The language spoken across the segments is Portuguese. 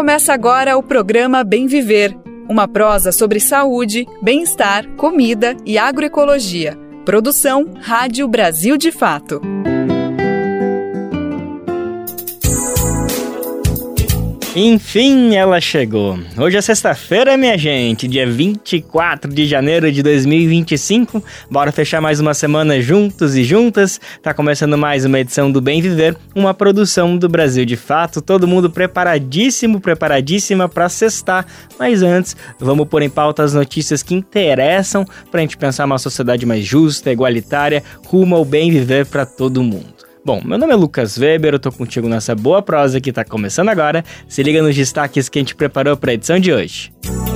Começa agora o programa Bem Viver, uma prosa sobre saúde, bem-estar, comida e agroecologia. Produção Rádio Brasil de Fato. Enfim, ela chegou. Hoje é sexta-feira, minha gente, dia 24 de janeiro de 2025. Bora fechar mais uma semana juntos e juntas. Tá começando mais uma edição do Bem Viver, uma produção do Brasil de Fato. Todo mundo preparadíssimo, preparadíssima pra sextar. Mas antes, vamos pôr em pauta as notícias que interessam pra gente pensar uma sociedade mais justa, igualitária, rumo ao bem viver pra todo mundo. Bom, meu nome é Lucas Weber, eu tô contigo nessa boa prosa que tá começando agora. Se liga nos destaques que a gente preparou pra edição de hoje.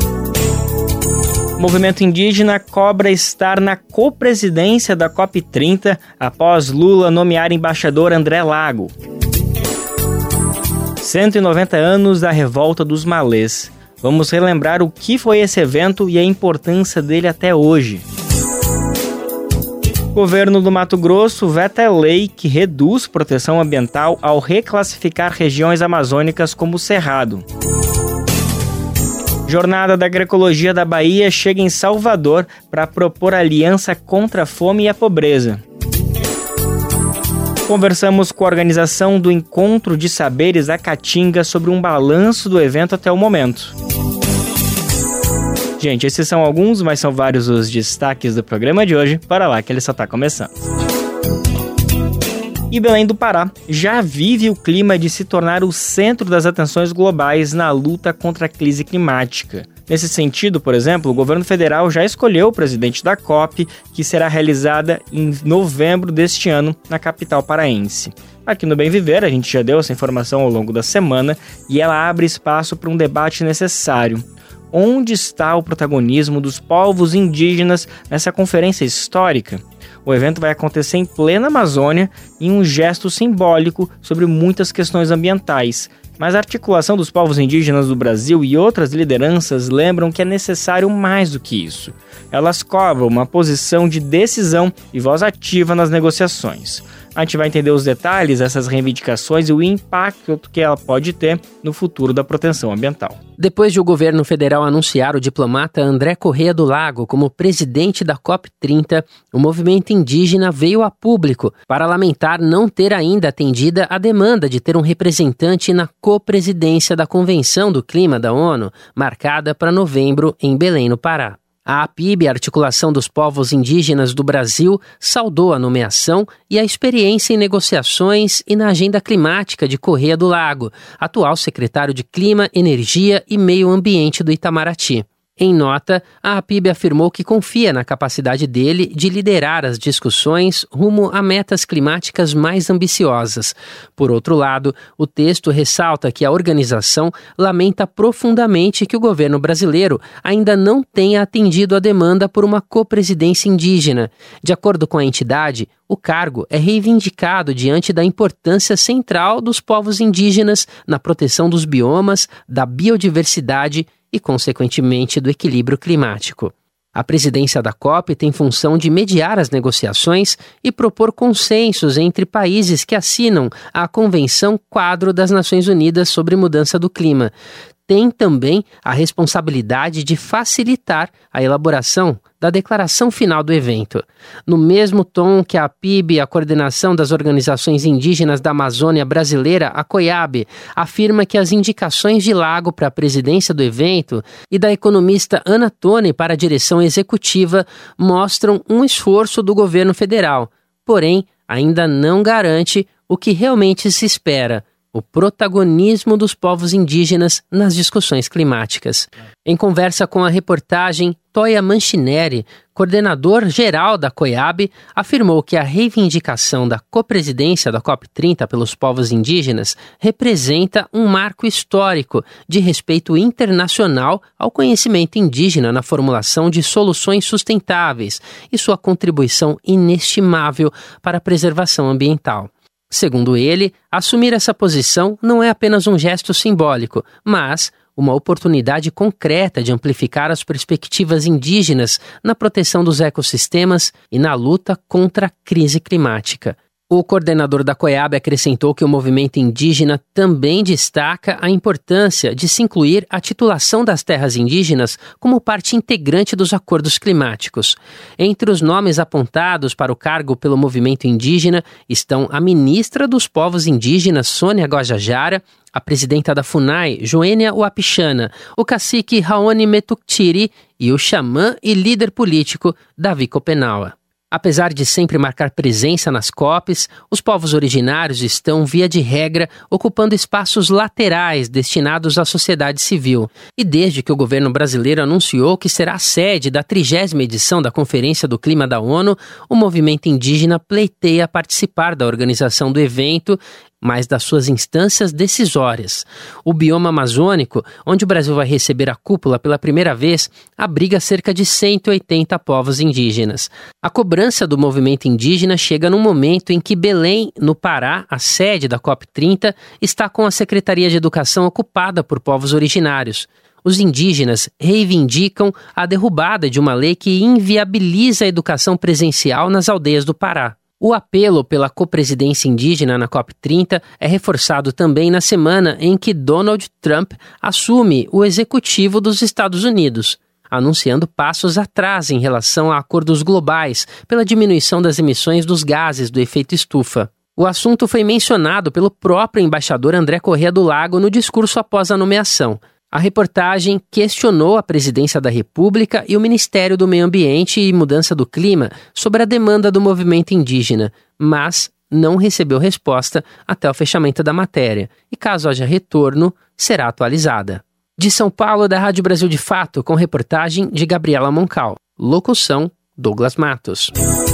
O movimento indígena cobra estar na copresidência da COP30 após Lula nomear embaixador André Lago. 190 anos da Revolta dos Malês. Vamos relembrar o que foi esse evento e a importância dele até hoje. O governo do Mato Grosso veta a lei que reduz proteção ambiental ao reclassificar regiões amazônicas como Cerrado. Jornada da Agroecologia da Bahia chega em Salvador para propor aliança contra a fome e a pobreza. Conversamos com a organização do Encontro de Saberes da Caatinga sobre um balanço do evento até o momento. Gente, esses são alguns, mas são vários os destaques do programa de hoje. Bora lá, que ele só tá começando. E Belém do Pará já vive o clima de se tornar o centro das atenções globais na luta contra a crise climática. Nesse sentido, por exemplo, o governo federal já escolheu o presidente da COP, que será realizada em novembro deste ano na capital paraense. Aqui no Bem Viver, a gente já deu essa informação ao longo da semana e ela abre espaço para um debate necessário. Onde está o protagonismo dos povos indígenas nessa conferência histórica? O evento vai acontecer em plena Amazônia em um gesto simbólico sobre muitas questões ambientais. Mas a articulação dos povos indígenas do Brasil e outras lideranças lembram que é necessário mais do que isso. Elas cobram uma posição de decisão e voz ativa nas negociações. A gente vai entender os detalhes dessas reivindicações e o impacto que ela pode ter no futuro da proteção ambiental. Depois de o governo federal anunciar o diplomata André Correia do Lago como presidente da COP30, o movimento indígena veio a público para lamentar não ter ainda atendida a demanda de ter um representante na copresidência da Convenção do Clima da ONU, marcada para novembro em Belém, no Pará. A APIB, a Articulação dos Povos Indígenas do Brasil, saudou a nomeação e a experiência em negociações e na agenda climática de Correia do Lago, atual secretário de Clima, Energia e Meio Ambiente do Itamaraty. Em nota, a APIB afirmou que confia na capacidade dele de liderar as discussões rumo a metas climáticas mais ambiciosas. Por outro lado, o texto ressalta que a organização lamenta profundamente que o governo brasileiro ainda não tenha atendido a demanda por uma copresidência indígena. De acordo com a entidade, o cargo é reivindicado diante da importância central dos povos indígenas na proteção dos biomas, da biodiversidade e, consequentemente, do equilíbrio climático. A presidência da COP tem função de mediar as negociações e propor consensos entre países que assinam a Convenção Quadro das Nações Unidas sobre Mudança do Clima. Tem também a responsabilidade de facilitar a elaboração da declaração final do evento. No mesmo tom que a APIB, a Coordenação das Organizações Indígenas da Amazônia Brasileira, a COIAB, afirma que as indicações de Lago para a presidência do evento e da economista Ana Toni para a direção executiva mostram um esforço do governo federal, porém ainda não garante o que realmente se espera: o protagonismo dos povos indígenas nas discussões climáticas. Em conversa com a reportagem, Toya Manchineri, coordenador-geral da COIAB, afirmou que a reivindicação da copresidência da COP30 pelos povos indígenas representa um marco histórico de respeito internacional ao conhecimento indígena na formulação de soluções sustentáveis e sua contribuição inestimável para a preservação ambiental. Segundo ele, assumir essa posição não é apenas um gesto simbólico, mas uma oportunidade concreta de amplificar as perspectivas indígenas na proteção dos ecossistemas e na luta contra a crise climática. O coordenador da COEAB acrescentou que o movimento indígena também destaca a importância de se incluir a titulação das terras indígenas como parte integrante dos acordos climáticos. Entre os nomes apontados para o cargo pelo movimento indígena estão a ministra dos Povos Indígenas, Sônia Guajajara, a presidenta da FUNAI, Joênia Wapichana, o cacique Raoni Metuktiri e o xamã e líder político Davi Copenaua. Apesar de sempre marcar presença nas COPs, os povos originários estão, via de regra, ocupando espaços laterais destinados à sociedade civil. E desde que o governo brasileiro anunciou que será a sede da 30ª edição da Conferência do Clima da ONU, o movimento indígena pleiteia participar da organização do evento, mas das suas instâncias decisórias. O bioma amazônico, onde o Brasil vai receber a cúpula pela primeira vez, abriga cerca de 180 povos indígenas. A cobrança do movimento indígena chega num momento em que Belém, no Pará, a sede da COP30, está com a Secretaria de Educação ocupada por povos originários. Os indígenas reivindicam a derrubada de uma lei que inviabiliza a educação presencial nas aldeias do Pará. O apelo pela copresidência indígena na COP30 é reforçado também na semana em que Donald Trump assume o executivo dos Estados Unidos, anunciando passos atrás em relação a acordos globais pela diminuição das emissões dos gases do efeito estufa. O assunto foi mencionado pelo próprio embaixador André Corrêa do Lago no discurso após a nomeação. A reportagem questionou a Presidência da República e o Ministério do Meio Ambiente e Mudança do Clima sobre a demanda do movimento indígena, mas não recebeu resposta até o fechamento da matéria e, caso haja retorno, será atualizada. De São Paulo, da Rádio Brasil de Fato, com reportagem de Gabriela Moncal. Locução, Douglas Matos.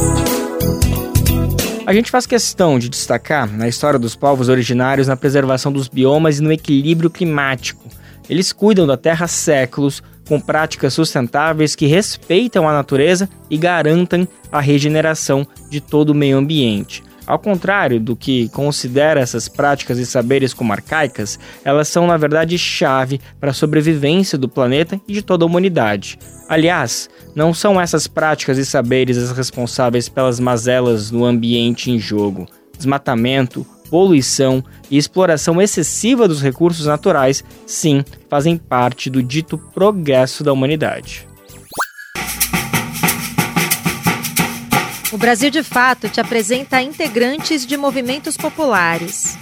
A gente faz questão de destacar na história dos povos originários na preservação dos biomas e no equilíbrio climático. Eles cuidam da terra há séculos, com práticas sustentáveis que respeitam a natureza e garantem a regeneração de todo o meio ambiente. Ao contrário do que considera essas práticas e saberes como arcaicas, elas são, na verdade, chave para a sobrevivência do planeta e de toda a humanidade. Aliás, não são essas práticas e saberes as responsáveis pelas mazelas no ambiente em jogo. Desmatamento, poluição e exploração excessiva dos recursos naturais, sim, fazem parte do dito progresso da humanidade. O Brasil de Fato te apresenta integrantes de movimentos populares.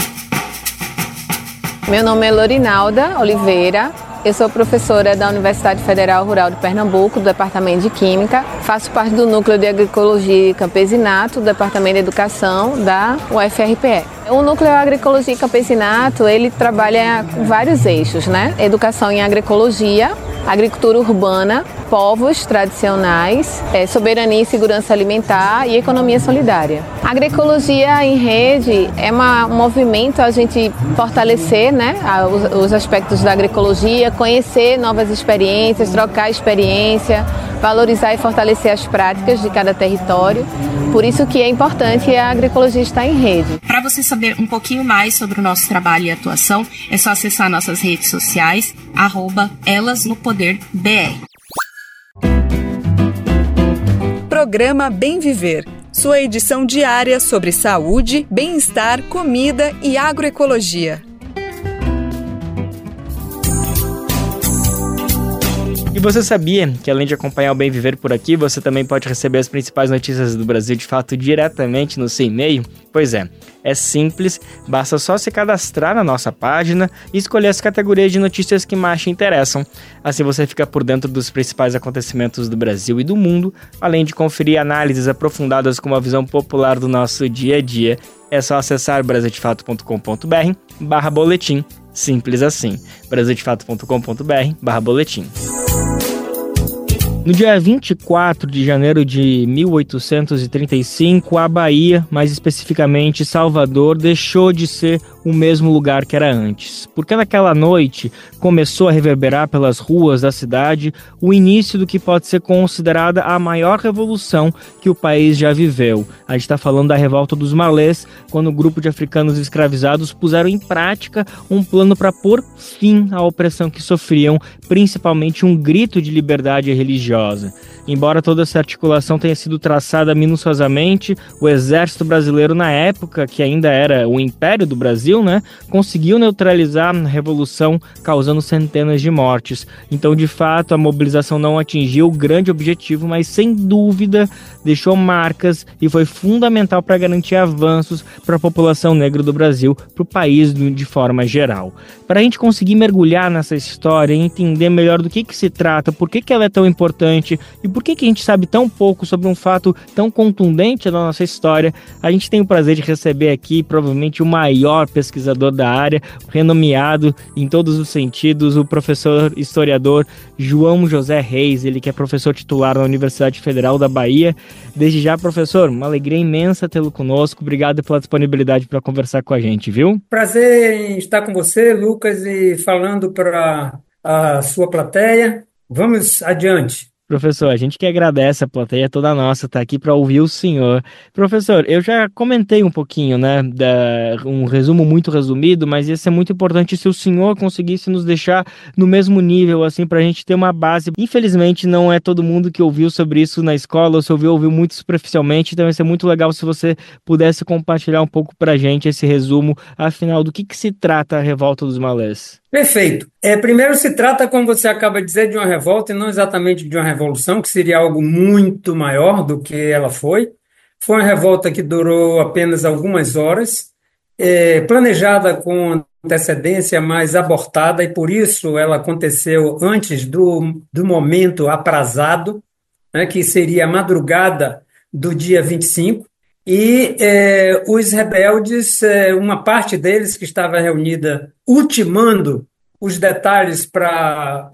Meu nome é Lorinalda Oliveira. Eu sou professora da Universidade Federal Rural de Pernambuco, do Departamento de Química. Faço parte do Núcleo de Agroecologia e Campesinato, do Departamento de Educação da UFRPE. O Núcleo de Agroecologia e Campesinato, ele trabalha com vários eixos, né? Educação em agroecologia, agricultura urbana, povos tradicionais, soberania e segurança alimentar e economia solidária. A agroecologia em rede é um movimento a gente fortalecer, né, os aspectos da agroecologia, conhecer novas experiências, trocar experiência, valorizar e fortalecer as práticas de cada território. Por isso que é importante a agroecologia estar em rede. Para você saber um pouquinho mais sobre o nosso trabalho e atuação, é só acessar nossas redes sociais, @elasnopoderbr. Programa Bem Viver, sua edição diária sobre saúde, bem-estar, comida e agroecologia. E você sabia que, além de acompanhar o Bem Viver por aqui, você também pode receber as principais notícias do Brasil de Fato diretamente no seu e-mail? Pois é simples, basta só se cadastrar na nossa página e escolher as categorias de notícias que mais te interessam. Assim você fica por dentro dos principais acontecimentos do Brasil e do mundo, além de conferir análises aprofundadas com uma visão popular do nosso dia a dia. É só acessar brasildefato.com.br/boletim. Simples assim, brasildefato.com.br/boletim. No dia 24 de janeiro de 1835, a Bahia, mais especificamente Salvador, deixou de ser o mesmo lugar que era antes. Porque naquela noite começou a reverberar pelas ruas da cidade o início do que pode ser considerada a maior revolução que o país já viveu. A gente está falando da revolta dos malês, quando um grupo de africanos escravizados puseram em prática um plano para pôr fim à opressão que sofriam, principalmente um grito de liberdade religiosa. Embora toda essa articulação tenha sido traçada minuciosamente, o exército brasileiro na época, que ainda era o Império do Brasil, conseguiu neutralizar a revolução, causando centenas de mortes. Então, de fato, a mobilização não atingiu o grande objetivo, mas sem dúvida deixou marcas e foi fundamental para garantir avanços para a população negra do Brasil, para o país de forma geral. Para a gente conseguir mergulhar nessa história e entender melhor do que se trata, por que ela é tão importante e por que a gente sabe tão pouco sobre um fato tão contundente da nossa história, a gente tem o prazer de receber aqui provavelmente o maior pesquisador da área, renomeado em todos os sentidos, o professor historiador João José Reis, ele que é professor titular na Universidade Federal da Bahia. Desde já, professor, uma alegria imensa tê-lo conosco. Obrigado pela disponibilidade para conversar com a gente, viu? Prazer em estar com você, Lucas, e falando para a sua plateia. Vamos adiante. Professor, a gente que agradece, a plateia toda nossa está aqui para ouvir o senhor. Professor, eu já comentei um pouquinho, um resumo muito resumido, mas ia ser muito importante se o senhor conseguisse nos deixar no mesmo nível, assim, para a gente ter uma base. Infelizmente, não é todo mundo que ouviu sobre isso na escola, ou se ouviu muito superficialmente, então ia ser muito legal se você pudesse compartilhar um pouco para a gente esse resumo, afinal, do que se trata a Revolta dos Malês. Perfeito. Primeiro se trata, como você acaba de dizer, de uma revolta e não exatamente de uma revolução, que seria algo muito maior do que ela foi. Foi uma revolta que durou apenas algumas horas, planejada com antecedência, mas abortada, e por isso ela aconteceu antes do momento aprazado, que seria a madrugada do dia 25. E os rebeldes, uma parte deles que estava reunida ultimando os detalhes para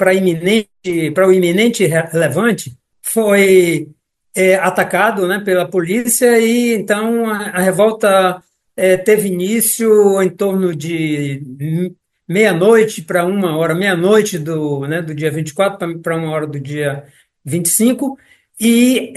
o iminente levante, foi atacado, pela polícia, e então a revolta teve início em torno de meia-noite para 1 hora, meia-noite do dia 24 para 1 hora do dia 25, e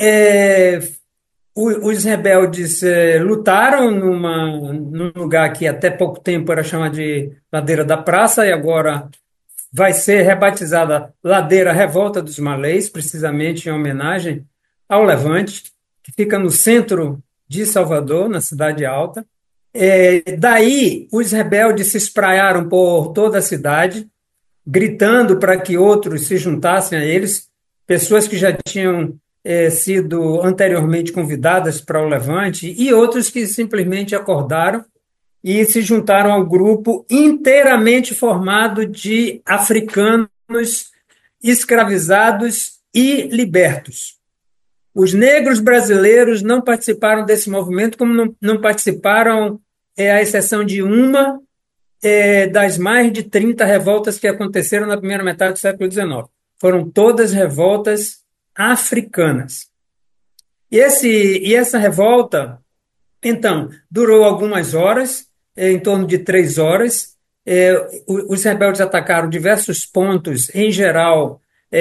os rebeldes lutaram num lugar que até pouco tempo era chamado de Ladeira da Praça, e agora vai ser rebatizada Ladeira Revolta dos Malês, precisamente em homenagem ao Levante, que fica no centro de Salvador, na Cidade Alta. Daí, os rebeldes se espraiaram por toda a cidade, gritando para que outros se juntassem a eles, pessoas que já tinham sido anteriormente convidadas para o Levante, e outros que simplesmente acordaram e se juntaram ao grupo inteiramente formado de africanos escravizados e libertos. Os negros brasileiros não participaram desse movimento, como não participaram, à exceção de uma das mais de 30 revoltas que aconteceram na primeira metade do século XIX. Foram todas revoltas africanas. E essa revolta, então, durou algumas horas, em torno de 3 horas. Os rebeldes atacaram diversos pontos, em geral,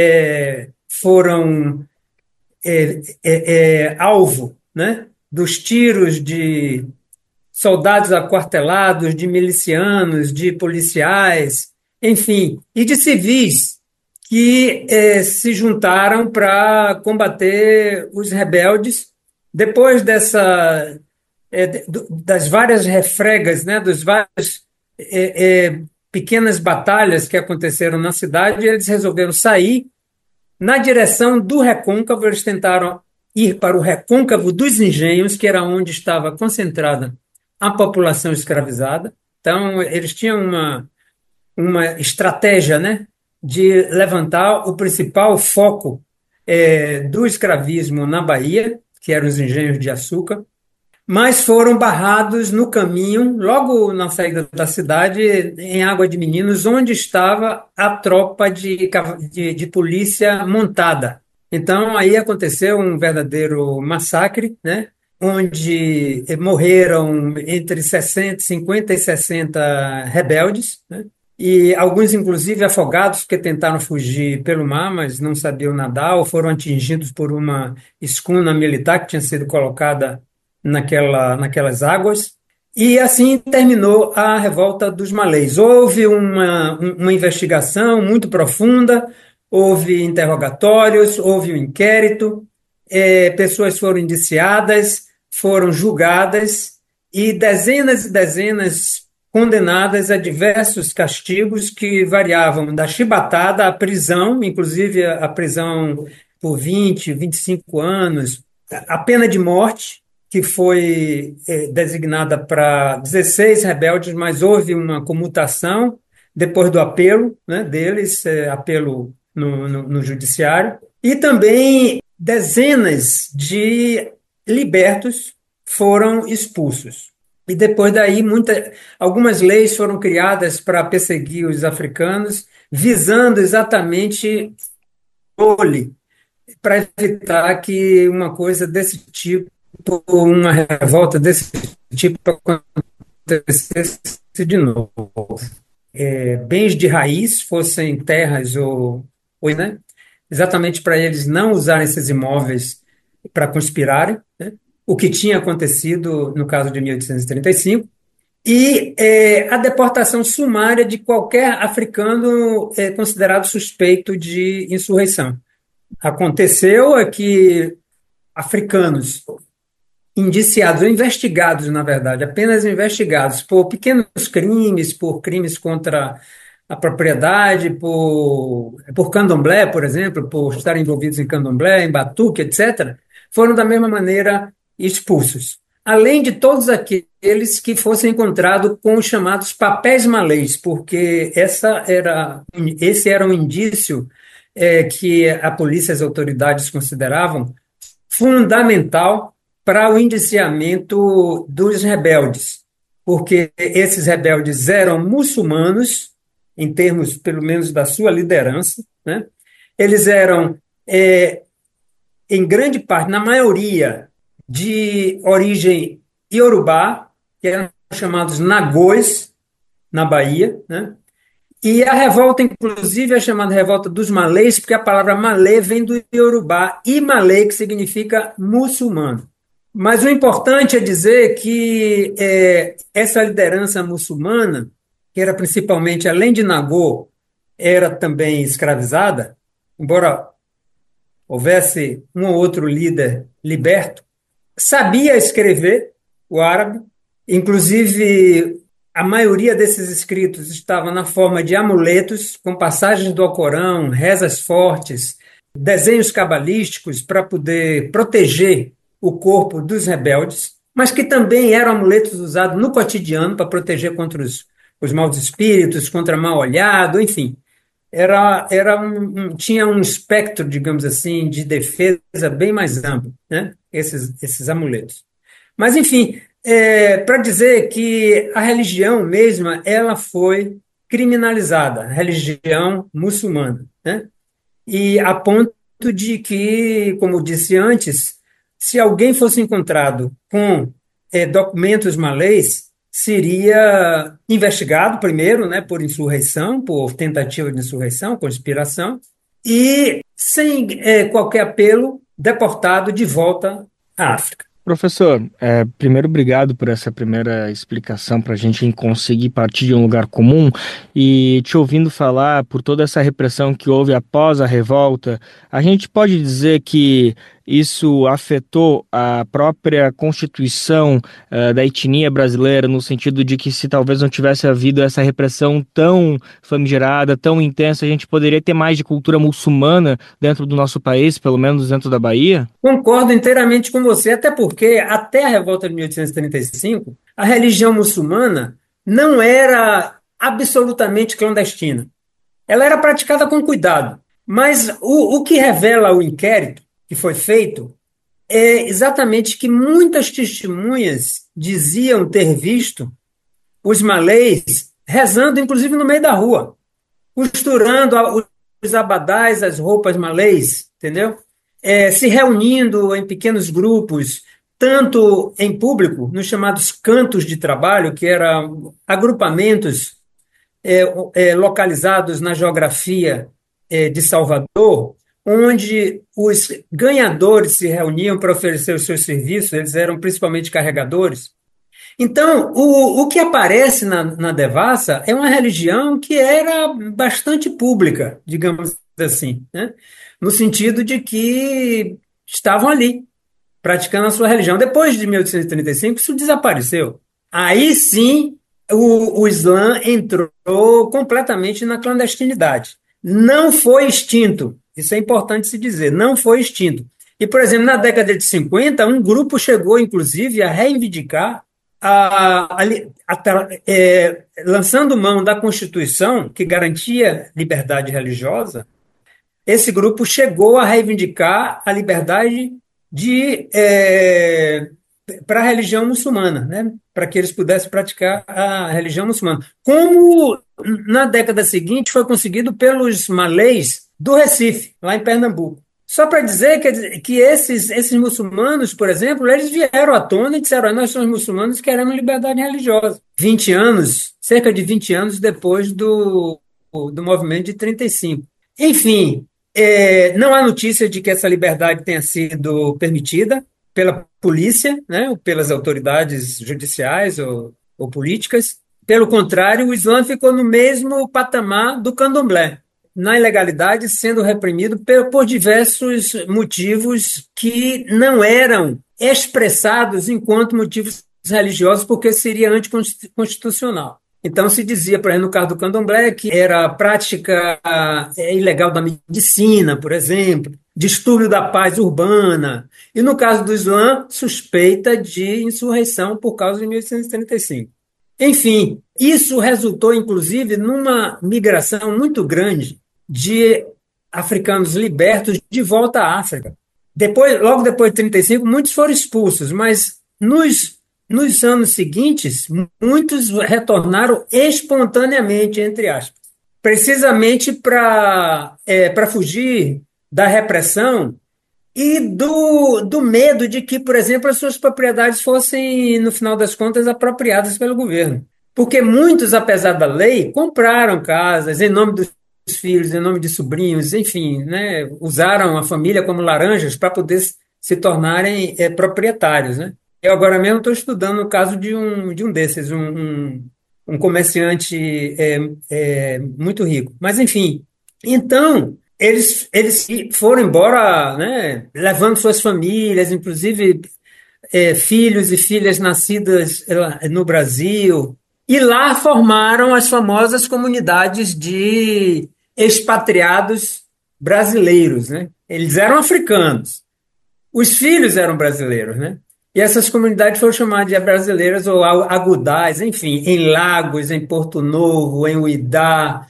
foram alvo, dos tiros de soldados aquartelados, de milicianos, de policiais, enfim, e de civis que se juntaram para combater os rebeldes. Depois das várias refregas, das várias pequenas batalhas que aconteceram na cidade, eles resolveram sair na direção do Recôncavo. Eles tentaram ir para o Recôncavo dos Engenhos, que era onde estava concentrada a população escravizada. Então, eles tinham uma estratégia, de levantar o principal foco do escravismo na Bahia, que eram os engenhos de açúcar, mas foram barrados no caminho, logo na saída da cidade, em Água de Meninos, onde estava a tropa de polícia montada. Então, aí aconteceu um verdadeiro massacre, onde morreram entre 50 e 60 rebeldes, né? E alguns, inclusive, afogados, porque tentaram fugir pelo mar, mas não sabiam nadar, ou foram atingidos por uma escuna militar que tinha sido colocada naquelas águas. E assim terminou a revolta dos malês. Houve uma investigação muito profunda, houve interrogatórios, houve um inquérito, pessoas foram indiciadas, foram julgadas e dezenas condenadas a diversos castigos que variavam da chibatada à prisão, inclusive a prisão por 25 anos, a pena de morte, que foi designada para 16 rebeldes, mas houve uma comutação depois do apelo, né, deles, apelo no judiciário, e também dezenas de libertos foram expulsos. E depois daí, algumas leis foram criadas para perseguir os africanos, visando exatamente para evitar que uma coisa desse tipo, uma revolta desse tipo acontecesse de novo. Bens de raiz, fossem terras ou né, exatamente para eles não usarem esses imóveis para conspirarem, né, o que tinha acontecido no caso de 1835, e a deportação sumária de qualquer africano considerado suspeito de insurreição. Aconteceu que africanos indiciados ou investigados, na verdade, apenas investigados por pequenos crimes, por crimes contra a propriedade, por candomblé, por exemplo, por estarem envolvidos em candomblé, em batuque, etc., foram da mesma maneira expulsos. Além de todos aqueles que fossem encontrados com os chamados papéis malês, porque esse era um indício que a polícia e as autoridades consideravam fundamental para o indiciamento dos rebeldes, porque esses rebeldes eram muçulmanos, em termos, pelo menos, da sua liderança, né? Eles eram, em grande parte, na maioria, de origem iorubá, que eram chamados nagôs, na Bahia, né? E a revolta, inclusive, é chamada revolta dos malês, porque a palavra malê vem do iorubá, e malê, que significa muçulmano. Mas o importante é dizer que essa liderança muçulmana, que era principalmente, além de nagô, era também escravizada, embora houvesse um ou outro líder liberto, sabia escrever o árabe, inclusive a maioria desses escritos estava na forma de amuletos, com passagens do Alcorão, rezas fortes, desenhos cabalísticos para poder proteger o corpo dos rebeldes, mas que também eram amuletos usados no cotidiano para proteger contra os maus espíritos, contra mal-olhado, enfim. Tinha um espectro, digamos assim, de defesa bem mais amplo, né? Esses amuletos. Mas, enfim, para dizer que a religião mesma ela foi criminalizada, a religião muçulmana, né? E a ponto de que, como disse antes, se alguém fosse encontrado com documentos malês, seria investigado primeiro, né, por insurreição, por tentativa de insurreição, conspiração, e, sem qualquer apelo, deportado de volta à África. Professor, primeiro, obrigado por essa primeira explicação para a gente conseguir partir de um lugar comum, e te ouvindo falar por toda essa repressão que houve após a revolta, a gente pode dizer que isso afetou a própria constituição da etnia brasileira, no sentido de que, se talvez não tivesse havido essa repressão tão famigerada, tão intensa, a gente poderia ter mais de cultura muçulmana dentro do nosso país, pelo menos dentro da Bahia? Concordo inteiramente com você, até porque, até a revolta de 1835, a religião muçulmana não era absolutamente clandestina. Ela era praticada com cuidado. Mas o que revela o inquérito que foi feito é exatamente que muitas testemunhas diziam ter visto os malês rezando, inclusive no meio da rua, costurando os abadás, as roupas malês, entendeu? Se reunindo em pequenos grupos, tanto em público, nos chamados cantos de trabalho, que eram agrupamentos localizados na geografia de Salvador, onde os ganhadores se reuniam para oferecer os seus serviços, eles eram principalmente carregadores. Então, o que aparece na Devassa é uma religião que era bastante pública, digamos assim, né? No sentido de que estavam ali, praticando a sua religião. Depois de 1835, isso desapareceu. Aí sim, o Islã entrou completamente na clandestinidade. Não foi extinto, isso é importante se dizer, não foi extinto. E, por exemplo, na década de 50, um grupo chegou, inclusive, a reivindicar, lançando mão da Constituição, que garantia liberdade religiosa, esse grupo chegou a reivindicar a liberdade para a religião muçulmana, né? Para que eles pudessem praticar a religião muçulmana. Como na década seguinte foi conseguido pelos malês do Recife, lá em Pernambuco. Só para dizer que esses muçulmanos, por exemplo, eles vieram à tona e disseram: nós somos muçulmanos e queremos liberdade religiosa. 20 anos, cerca de 20 anos depois do movimento de 35. Enfim, não há notícia de que essa liberdade tenha sido permitida pela polícia, né, ou pelas autoridades judiciais ou políticas. Pelo contrário, o Islã ficou no mesmo patamar do candomblé, na ilegalidade, sendo reprimido por diversos motivos que não eram expressados enquanto motivos religiosos, porque seria anticonstitucional. Então, se dizia, por exemplo, no caso do candomblé, que era prática ilegal da medicina, por exemplo, distúrbio da paz urbana, e no caso do Islã, suspeita de insurreição por causa de 1835. Enfim, isso resultou, inclusive, numa migração muito grande de africanos libertos de volta à África. Logo depois de 35, muitos foram expulsos, mas nos anos seguintes, muitos retornaram espontaneamente, entre aspas, precisamente para fugir da repressão e do medo de que, por exemplo, as suas propriedades fossem, no final das contas, apropriadas pelo governo. Porque muitos, apesar da lei, compraram casas em nome dos filhos, em nome de sobrinhos, enfim, né, usaram a família como laranjas para poder se tornarem proprietários, né? Eu agora mesmo estou estudando o caso de um desses, um comerciante muito rico. Mas, enfim, então, eles foram embora, né, levando suas famílias, inclusive filhos e filhas nascidas no Brasil, e lá formaram as famosas comunidades de expatriados brasileiros, né? Eles eram africanos, os filhos eram brasileiros, né? E essas comunidades foram chamadas de brasileiras ou agudais, enfim, em Lagos, em Porto Novo, em Uidá,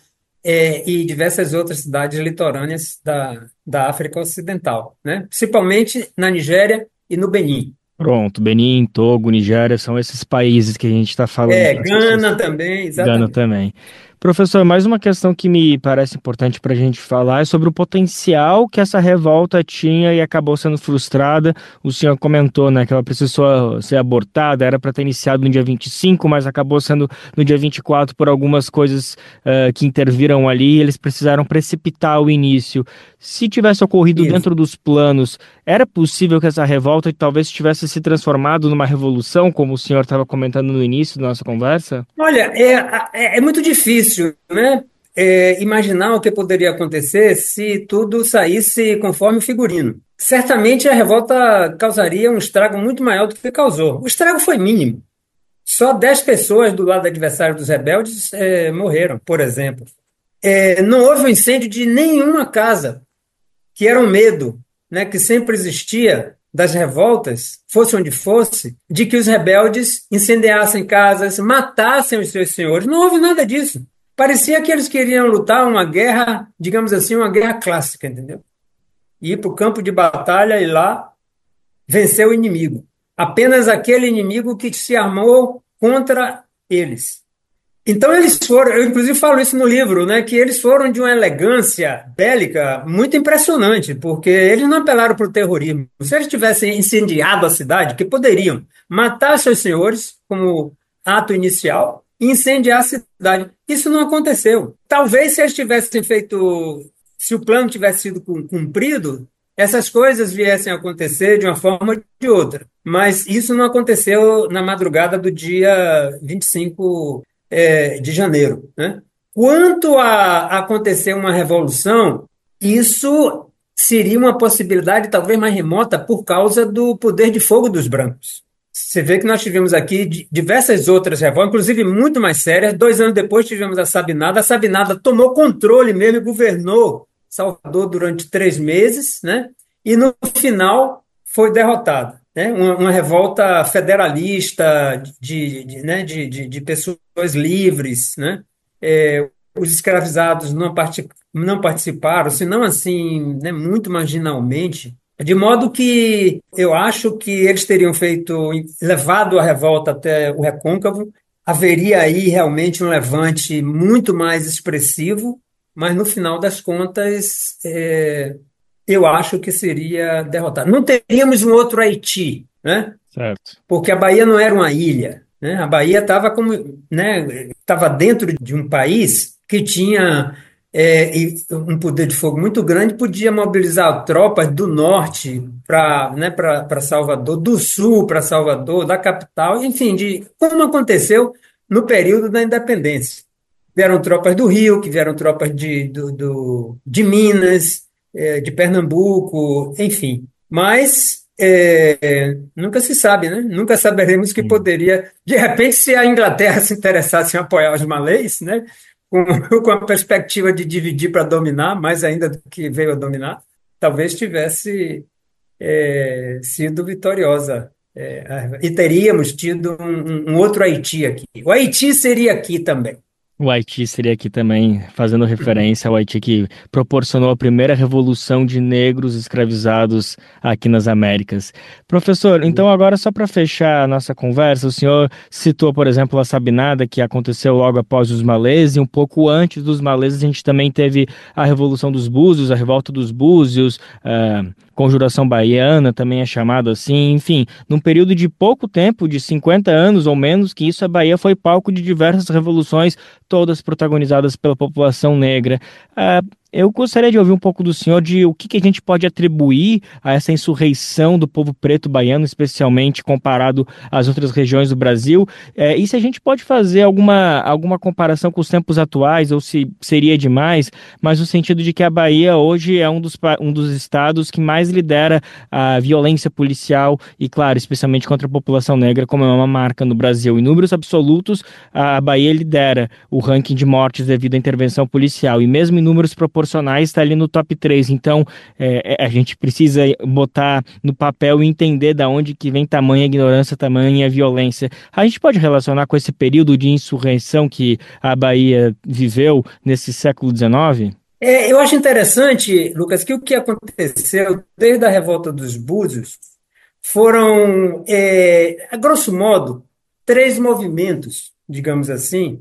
e diversas outras cidades litorâneas da África Ocidental, né? Principalmente na Nigéria e no Benin. Pronto, Benin, Togo, Nigéria, são esses países que a gente está falando. Gana também, exatamente. Gana também. Professor, mais uma questão que me parece importante para a gente falar é sobre o potencial que essa revolta tinha e acabou sendo frustrada. O senhor comentou, né, que ela precisou ser abortada, era para ter iniciado no dia 25, mas acabou sendo no dia 24 por algumas coisas que interviram ali, eles precisaram precipitar o início. Se tivesse ocorrido dentro dos planos, era possível que essa revolta talvez tivesse se transformado numa revolução, como o senhor estava comentando no início da nossa conversa? Olha, é muito difícil, né? Imaginar o que poderia acontecer se tudo saísse conforme o figurino. Certamente a revolta causaria um estrago muito maior do que causou. O estrago foi mínimo. Só 10 pessoas do lado adversário dos rebeldes morreram, por exemplo. Não houve um incêndio de nenhuma casa, que era um medo, né, que sempre existia das revoltas, fosse onde fosse, de que os rebeldes incendiassem casas, matassem os seus senhores. Não houve nada disso. Parecia que eles queriam lutar uma guerra, digamos assim, uma guerra clássica, entendeu? Ir para o campo de batalha e lá vencer o inimigo. Apenas aquele inimigo que se armou contra eles. Então eles foram, eu inclusive falo isso no livro, né, que eles foram de uma elegância bélica muito impressionante, porque eles não apelaram para o terrorismo. Se eles tivessem incendiado a cidade, que poderiam matar seus senhores como ato inicial e incendiar a cidade. Isso não aconteceu. Talvez se eles tivessem feito, se o plano tivesse sido cumprido, essas coisas viessem a acontecer de uma forma ou de outra. Mas isso não aconteceu na madrugada do dia 25 de janeiro, né? Quanto a acontecer uma revolução, isso seria uma possibilidade talvez mais remota por causa do poder de fogo dos brancos. Você vê que nós tivemos aqui diversas outras revoltas, inclusive muito mais sérias. 2 anos depois tivemos a Sabinada. A Sabinada tomou controle mesmo e governou Salvador durante 3 meses, né? E no final foi derrotada, né? Uma revolta federalista de pessoas livres, né? Os escravizados não participaram, senão assim, né, muito marginalmente, de modo que eu acho que eles teriam levado a revolta até o Recôncavo, haveria aí realmente um levante muito mais expressivo, mas no final das contas, eu acho que seria derrotado. Não teríamos um outro Haiti, né? Certo. Porque a Bahia não era uma ilha, né? A Bahia estava estava dentro de um país que tinha um poder de fogo muito grande, podia mobilizar tropas do norte para Salvador, do sul para Salvador, da capital, enfim, como aconteceu no período da independência. Vieram tropas do Rio, que vieram tropas de Minas, de Pernambuco, enfim. Mas nunca se sabe, né? Nunca saberemos que poderia. De repente, se a Inglaterra se interessasse em apoiar os malês, né? Com a perspectiva de dividir para dominar, mais ainda do que veio a dominar, talvez tivesse sido vitoriosa. E teríamos tido um outro Haiti aqui. O Haiti seria aqui também. O Haiti seria aqui também, fazendo referência ao Haiti que proporcionou a primeira revolução de negros escravizados aqui nas Américas. Professor, então agora só para fechar a nossa conversa, o senhor citou, por exemplo, a Sabinada, que aconteceu logo após os malês, e um pouco antes dos malês a gente também teve a Revolução dos Búzios, a Revolta dos Búzios, Conjuração Baiana também é chamado assim, enfim, num período de pouco tempo, de 50 anos ou menos, que isso, a Bahia foi palco de diversas revoluções, todas protagonizadas pela população negra. Eu gostaria de ouvir um pouco do senhor de o que a gente pode atribuir a essa insurreição do povo preto baiano, especialmente comparado às outras regiões do Brasil, e se a gente pode fazer alguma comparação com os tempos atuais, ou se seria demais, mas no sentido de que a Bahia hoje é um dos estados que mais lidera a violência policial e, claro, especialmente contra a população negra, como é uma marca no Brasil. Em números absolutos, a Bahia lidera o ranking de mortes devido à intervenção policial, e mesmo em números proporcionais está ali no top 3, então a gente precisa botar no papel e entender da onde que vem tamanha ignorância, tamanha violência. A gente pode relacionar com esse período de insurreição que a Bahia viveu nesse século XIX? Eu acho interessante, Lucas, que o que aconteceu desde a Revolta dos Búzios foram, a grosso modo, 3 movimentos, digamos assim,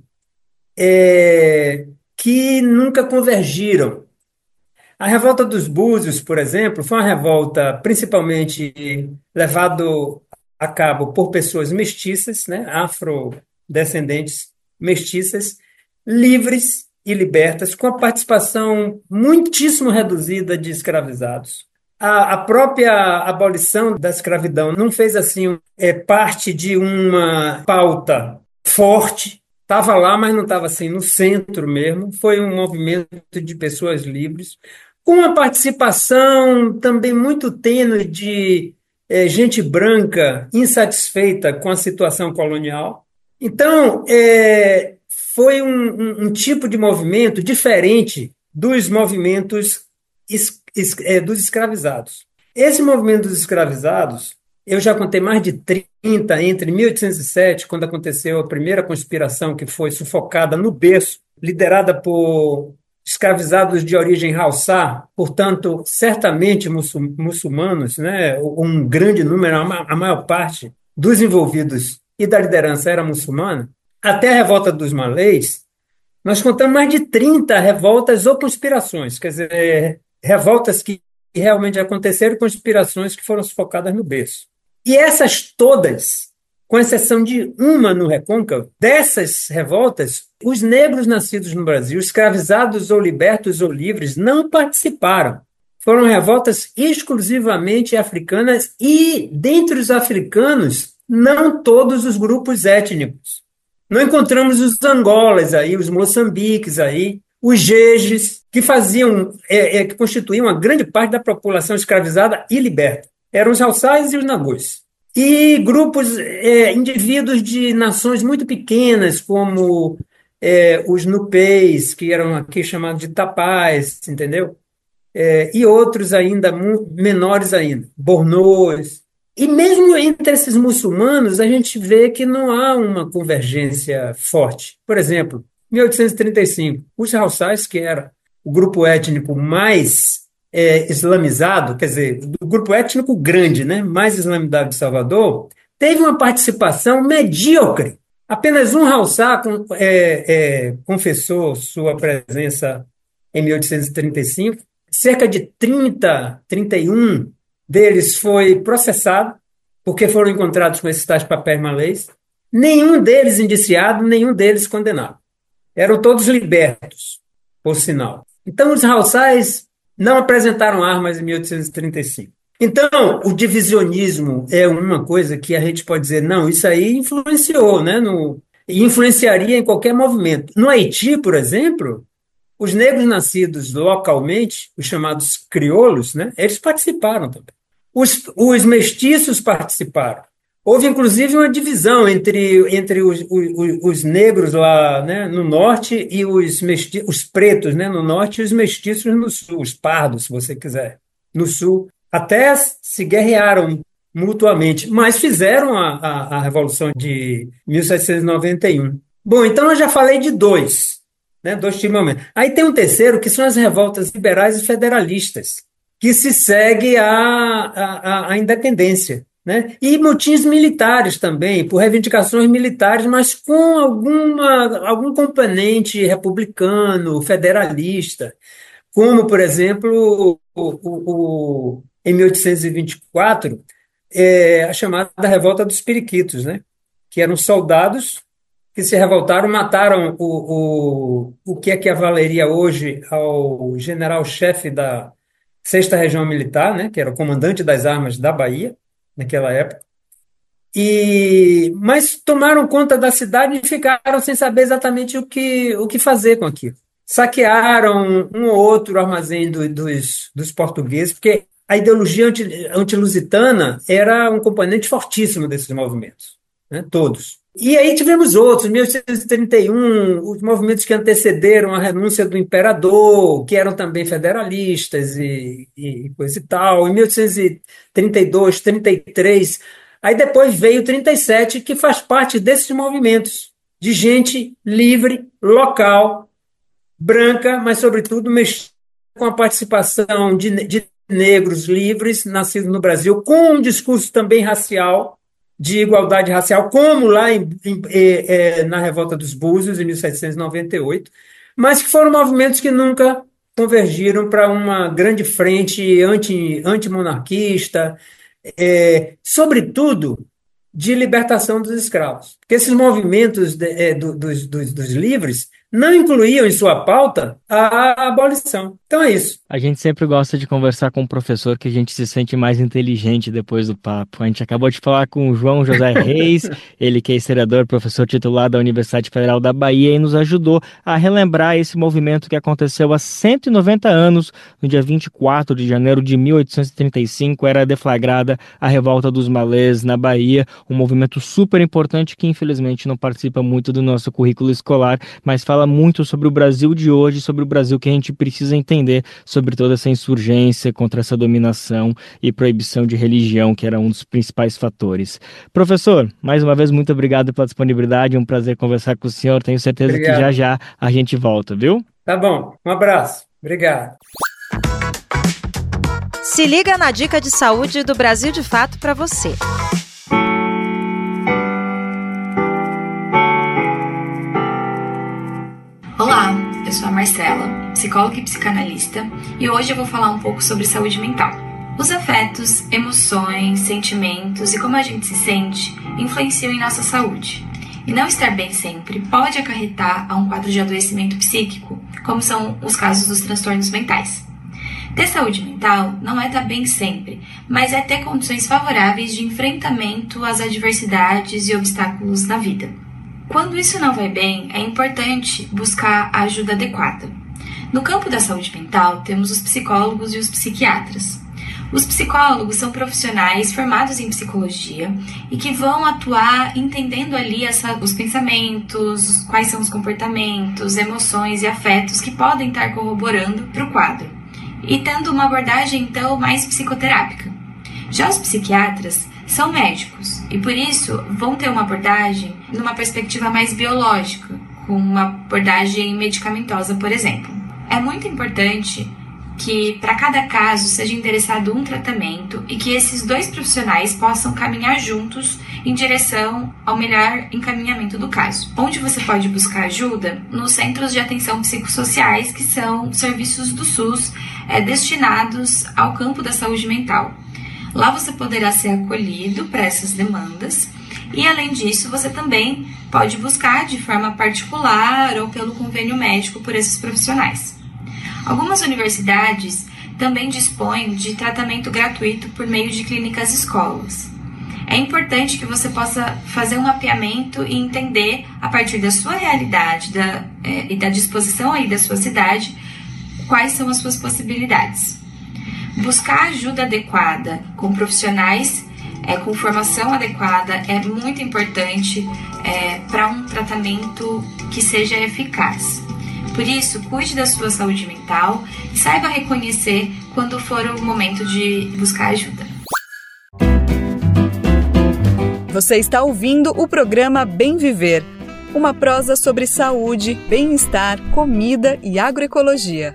que nunca convergiram. A Revolta dos Búzios, por exemplo, foi uma revolta principalmente levada a cabo por pessoas mestiças, né, afrodescendentes mestiças, livres e libertas, com a participação muitíssimo reduzida de escravizados. A própria abolição da escravidão não fez assim parte de uma pauta forte. Estava lá, mas não estava assim no centro mesmo. Foi um movimento de pessoas livres, com uma participação também muito tênue de gente branca insatisfeita com a situação colonial. Então, foi um tipo de movimento diferente dos movimentos dos escravizados. Esse movimento dos escravizados, eu já contei mais de 30, entre 1807, quando aconteceu a primeira conspiração que foi sufocada no berço, liderada por escravizados de origem Haussá, portanto, certamente muçulmanos, né? Um grande número, a maior parte dos envolvidos e da liderança era muçulmana. até a revolta dos malês, nós contamos mais de 30 revoltas ou conspirações, quer dizer, revoltas que realmente aconteceram, conspirações que foram sufocadas no berço. E essas todas, com exceção de uma no Recôncavo, dessas revoltas, os negros nascidos no Brasil, escravizados ou libertos ou livres, não participaram. Foram revoltas exclusivamente africanas e, dentre os africanos, não todos os grupos étnicos. Não encontramos os angolas aí, os moçambiques aí, os jejes, que faziam, que constituíam uma grande parte da população escravizada e liberta. Eram os Hauçais e os Nagôs. E grupos, indivíduos de nações muito pequenas, como os Nupês, que eram aqui chamados de Tapais, entendeu? E outros ainda menores ainda, Bornôs. E mesmo entre esses muçulmanos, a gente vê que não há uma convergência forte. Por exemplo, em 1835, os Hauçais, que era o grupo étnico mais islamizado, quer dizer, do grupo étnico grande, né, mais islamizado de Salvador, teve uma participação medíocre. Apenas um Hauçá confessou sua presença em 1835. Cerca de 31 deles foi processado, porque foram encontrados com esses tais papéis malês. Nenhum deles indiciado, nenhum deles condenado. Eram todos libertos, por sinal. Então, os Hauçais não apresentaram armas em 1835. Então, o divisionismo é uma coisa que a gente pode dizer, não, isso aí influenciou, né? E influenciaria em qualquer movimento. No Haiti, por exemplo, os negros nascidos localmente, os chamados crioulos, né, eles participaram também. Os mestiços participaram. Houve, inclusive, uma divisão entre os negros lá, né, no norte e os pretos, né, no norte e os mestiços no sul, os pardos, se você quiser, no sul. Até se guerrearam mutuamente, mas fizeram a Revolução de 1791. Bom, então eu já falei de dois tipos de momentos. Aí tem um terceiro, que são as revoltas liberais e federalistas, que se segue à independência, né? E motins militares também, por reivindicações militares, mas com algum componente republicano, federalista, como, por exemplo, em 1824, a chamada Revolta dos Periquitos, né? Que eram soldados que se revoltaram, mataram o que equivaleria hoje ao general-chefe da 6ª Região Militar, né, que era o comandante das armas da Bahia, naquela época, mas tomaram conta da cidade e ficaram sem saber exatamente o que fazer com aquilo. Saquearam um ou outro armazém dos portugueses, porque a ideologia antilusitana era um componente fortíssimo desses movimentos, né, todos. E aí tivemos outros, em 1831, os movimentos que antecederam a renúncia do imperador, que eram também federalistas e coisa e tal, em 1832, 33, aí depois veio 37, que faz parte desses movimentos, de gente livre, local, branca, mas sobretudo com a participação de negros livres, nascidos no Brasil, com um discurso também racial, de igualdade racial, como lá na Revolta dos Búzios, em 1798, mas que foram movimentos que nunca convergiram para uma grande frente antimonarquista, sobretudo de libertação dos escravos. Porque esses movimentos dos livres não incluíam em sua pauta a abolição. Então é isso. A gente sempre gosta de conversar com um professor que a gente se sente mais inteligente depois do papo. A gente acabou de falar com o João José Reis, ele que é historiador, professor titular da Universidade Federal da Bahia, e nos ajudou a relembrar esse movimento que aconteceu há 190 anos. No dia 24 de janeiro de 1835, era deflagrada a Revolta dos Malês na Bahia, um movimento super importante que infelizmente não participa muito do nosso currículo escolar, mas fala muito sobre o Brasil de hoje, sobre o Brasil que a gente precisa entender, sobre toda essa insurgência contra essa dominação e proibição de religião, que era um dos principais fatores. Professor, mais uma vez, muito obrigado pela disponibilidade, um prazer conversar com o senhor, tenho certeza que já a gente volta, viu? Tá bom, um abraço, obrigado. Se liga na dica de saúde do Brasil de Fato para você. Olá, eu sou a Marcela, psicóloga e psicanalista, e hoje eu vou falar um pouco sobre saúde mental. Os afetos, emoções, sentimentos e como a gente se sente influenciam em nossa saúde. E não estar bem sempre pode acarretar a um quadro de adoecimento psíquico, como são os casos dos transtornos mentais. Ter saúde mental não é estar bem sempre, mas é ter condições favoráveis de enfrentamento às adversidades e obstáculos na vida. Quando isso não vai bem, é importante buscar a ajuda adequada. No campo da saúde mental, temos os psicólogos e os psiquiatras. Os psicólogos são profissionais formados em psicologia e que vão atuar entendendo ali os pensamentos, quais são os comportamentos, emoções e afetos que podem estar corroborando para o quadro, e tendo uma abordagem então mais psicoterápica. Já os psiquiatras são médicos e por isso vão ter uma abordagem numa perspectiva mais biológica, com uma abordagem medicamentosa, por exemplo. É muito importante que para cada caso seja interessado um tratamento e que esses dois profissionais possam caminhar juntos em direção ao melhor encaminhamento do caso. Onde você pode buscar ajuda? Nos centros de atenção psicossociais, que são serviços do SUS destinados ao campo da saúde mental. Lá você poderá ser acolhido para essas demandas e, além disso, você também pode buscar de forma particular ou pelo convênio médico por esses profissionais. Algumas universidades também dispõem de tratamento gratuito por meio de clínicas escolas. É importante que você possa fazer um mapeamento e entender, a partir da sua realidade e da disposição aí da sua cidade, quais são as suas possibilidades. Buscar ajuda adequada com profissionais com formação adequada é muito importante para um tratamento que seja eficaz. Por isso, cuide da sua saúde mental e saiba reconhecer quando for o momento de buscar ajuda. Você está ouvindo o programa Bem Viver, uma prosa sobre saúde, bem-estar, comida e agroecologia.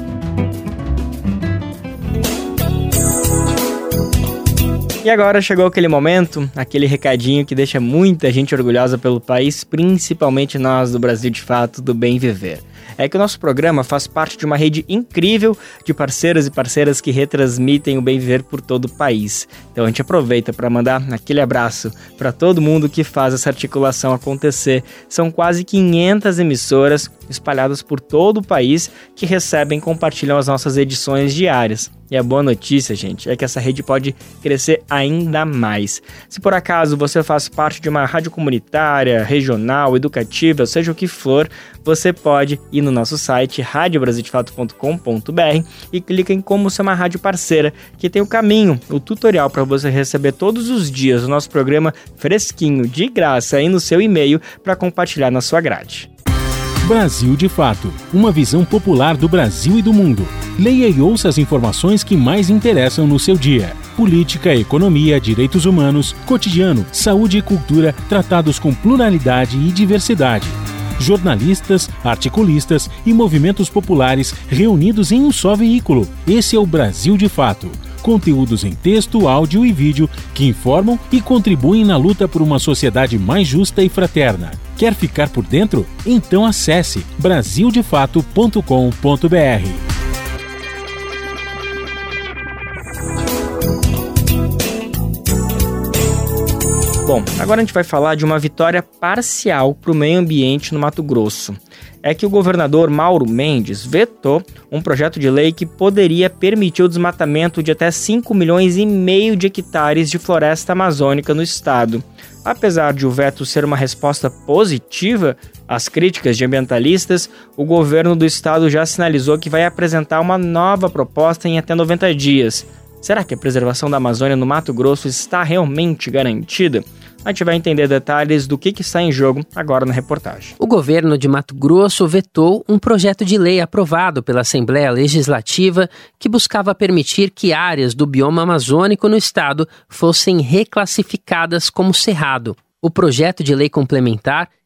E agora chegou aquele momento, aquele recadinho que deixa muita gente orgulhosa pelo país, principalmente nós do Brasil de Fato, do Bem Viver. É que o nosso programa faz parte de uma rede incrível de parceiros e parceiras que retransmitem o Bem Viver por todo o país. Então a gente aproveita para mandar aquele abraço para todo mundo que faz essa articulação acontecer. São quase 500 emissoras espalhadas por todo o país que recebem e compartilham as nossas edições diárias. E a boa notícia, gente, é que essa rede pode crescer ainda mais. Se por acaso você faz parte de uma rádio comunitária, regional, educativa, seja o que for, você pode ir no nosso site radiobrasildefato.com.br e clica em como ser uma rádio parceira, que tem o caminho, o tutorial para você receber todos os dias o nosso programa fresquinho, de graça, aí no seu e-mail para compartilhar na sua grade. Brasil de Fato, uma visão popular do Brasil e do mundo. Leia e ouça as informações que mais interessam no seu dia. Política, economia, direitos humanos, cotidiano, saúde e cultura, tratados com pluralidade e diversidade. Jornalistas, articulistas e movimentos populares reunidos em um só veículo. Esse é o Brasil de Fato. Conteúdos em texto, áudio e vídeo que informam e contribuem na luta por uma sociedade mais justa e fraterna. Quer ficar por dentro? Então acesse brasildefato.com.br. Bom, agora a gente vai falar de uma vitória parcial para o meio ambiente no Mato Grosso. É que o governador Mauro Mendes vetou um projeto de lei que poderia permitir o desmatamento de até 5,5 milhões de hectares de floresta amazônica no estado. Apesar de o veto ser uma resposta positiva às críticas de ambientalistas, o governo do estado já sinalizou que vai apresentar uma nova proposta em até 90 dias. Será que a preservação da Amazônia no Mato Grosso está realmente garantida? A gente vai entender detalhes do que está em jogo agora na reportagem. O governo de Mato Grosso vetou um projeto de lei aprovado pela Assembleia Legislativa que buscava permitir que áreas do bioma amazônico no estado fossem reclassificadas como cerrado. O projeto de lei complementar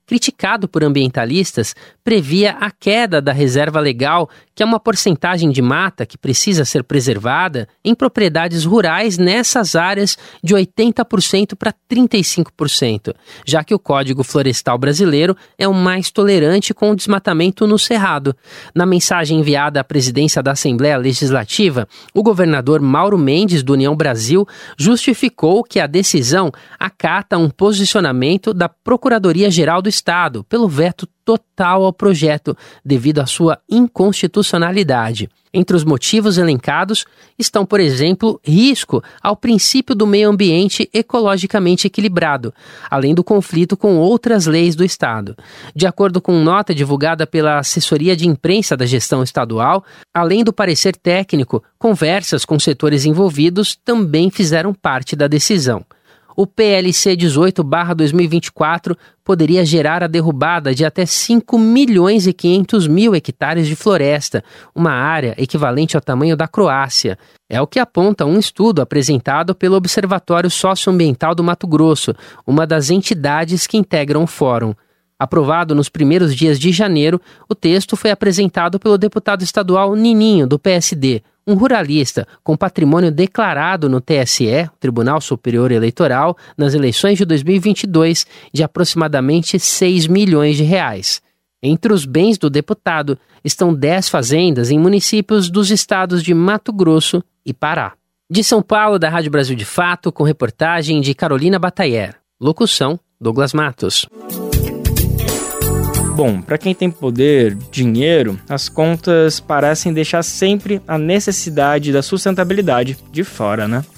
criticado por ambientalistas, previa a queda da reserva legal, que é uma porcentagem de mata que precisa ser preservada em propriedades rurais nessas áreas de 80% para 35%, já que o Código Florestal brasileiro é o mais tolerante com o desmatamento no Cerrado. Na mensagem enviada à presidência da Assembleia Legislativa, o governador Mauro Mendes, do União Brasil, justificou que a decisão acata um posicionamento da Procuradoria-Geral do Estado pelo veto total ao projeto, devido à sua inconstitucionalidade. Entre os motivos elencados estão, por exemplo, risco ao princípio do meio ambiente ecologicamente equilibrado, além do conflito com outras leis do Estado. De acordo com nota divulgada pela assessoria de imprensa da gestão estadual, além do parecer técnico, conversas com setores envolvidos também fizeram parte da decisão. O PLC 18/2024 poderia gerar a derrubada de até 5.500.000 hectares de floresta, uma área equivalente ao tamanho da Croácia. É o que aponta um estudo apresentado pelo Observatório Socioambiental do Mato Grosso, uma das entidades que integram o fórum. Aprovado nos primeiros dias de janeiro, o texto foi apresentado pelo deputado estadual Nininho, do PSD, um ruralista com patrimônio declarado no TSE, Tribunal Superior Eleitoral, nas eleições de 2022, de aproximadamente R$6 milhões. Entre os bens do deputado estão 10 fazendas em municípios dos estados de Mato Grosso e Pará. De São Paulo, da Rádio Brasil de Fato, com reportagem de Carolina Batayer. Locução, Douglas Matos. Bom, para quem tem poder, dinheiro, as contas parecem deixar sempre a necessidade da sustentabilidade de fora, né?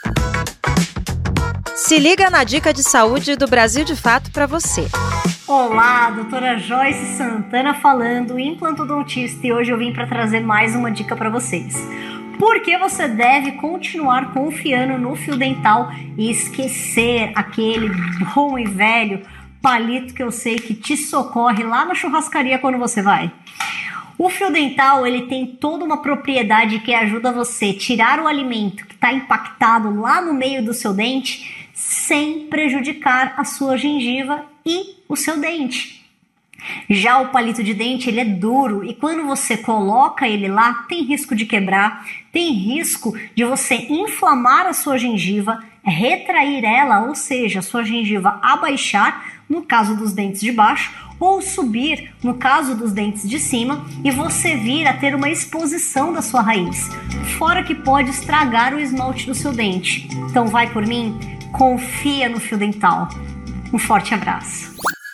Se liga na dica de saúde do Brasil de Fato para você. Olá, doutora Joyce Santana falando, implantodontista, e hoje eu vim para trazer mais uma dica para vocês. Por que você deve continuar confiando no fio dental e esquecer aquele bom e velho palito que eu sei que te socorre lá na churrascaria quando você vai? O fio dental, ele tem toda uma propriedade que ajuda você a tirar o alimento que está impactado lá no meio do seu dente sem prejudicar a sua gengiva e o seu dente. Já o palito de dente, ele é duro e quando você coloca ele lá, tem risco de quebrar, tem risco de você inflamar a sua gengiva, retrair ela, ou seja, a sua gengiva abaixar, no caso dos dentes de baixo, ou subir, no caso dos dentes de cima, e você vir a ter uma exposição da sua raiz, fora que pode estragar o esmalte do seu dente. Então vai por mim, confia no fio dental. Um forte abraço.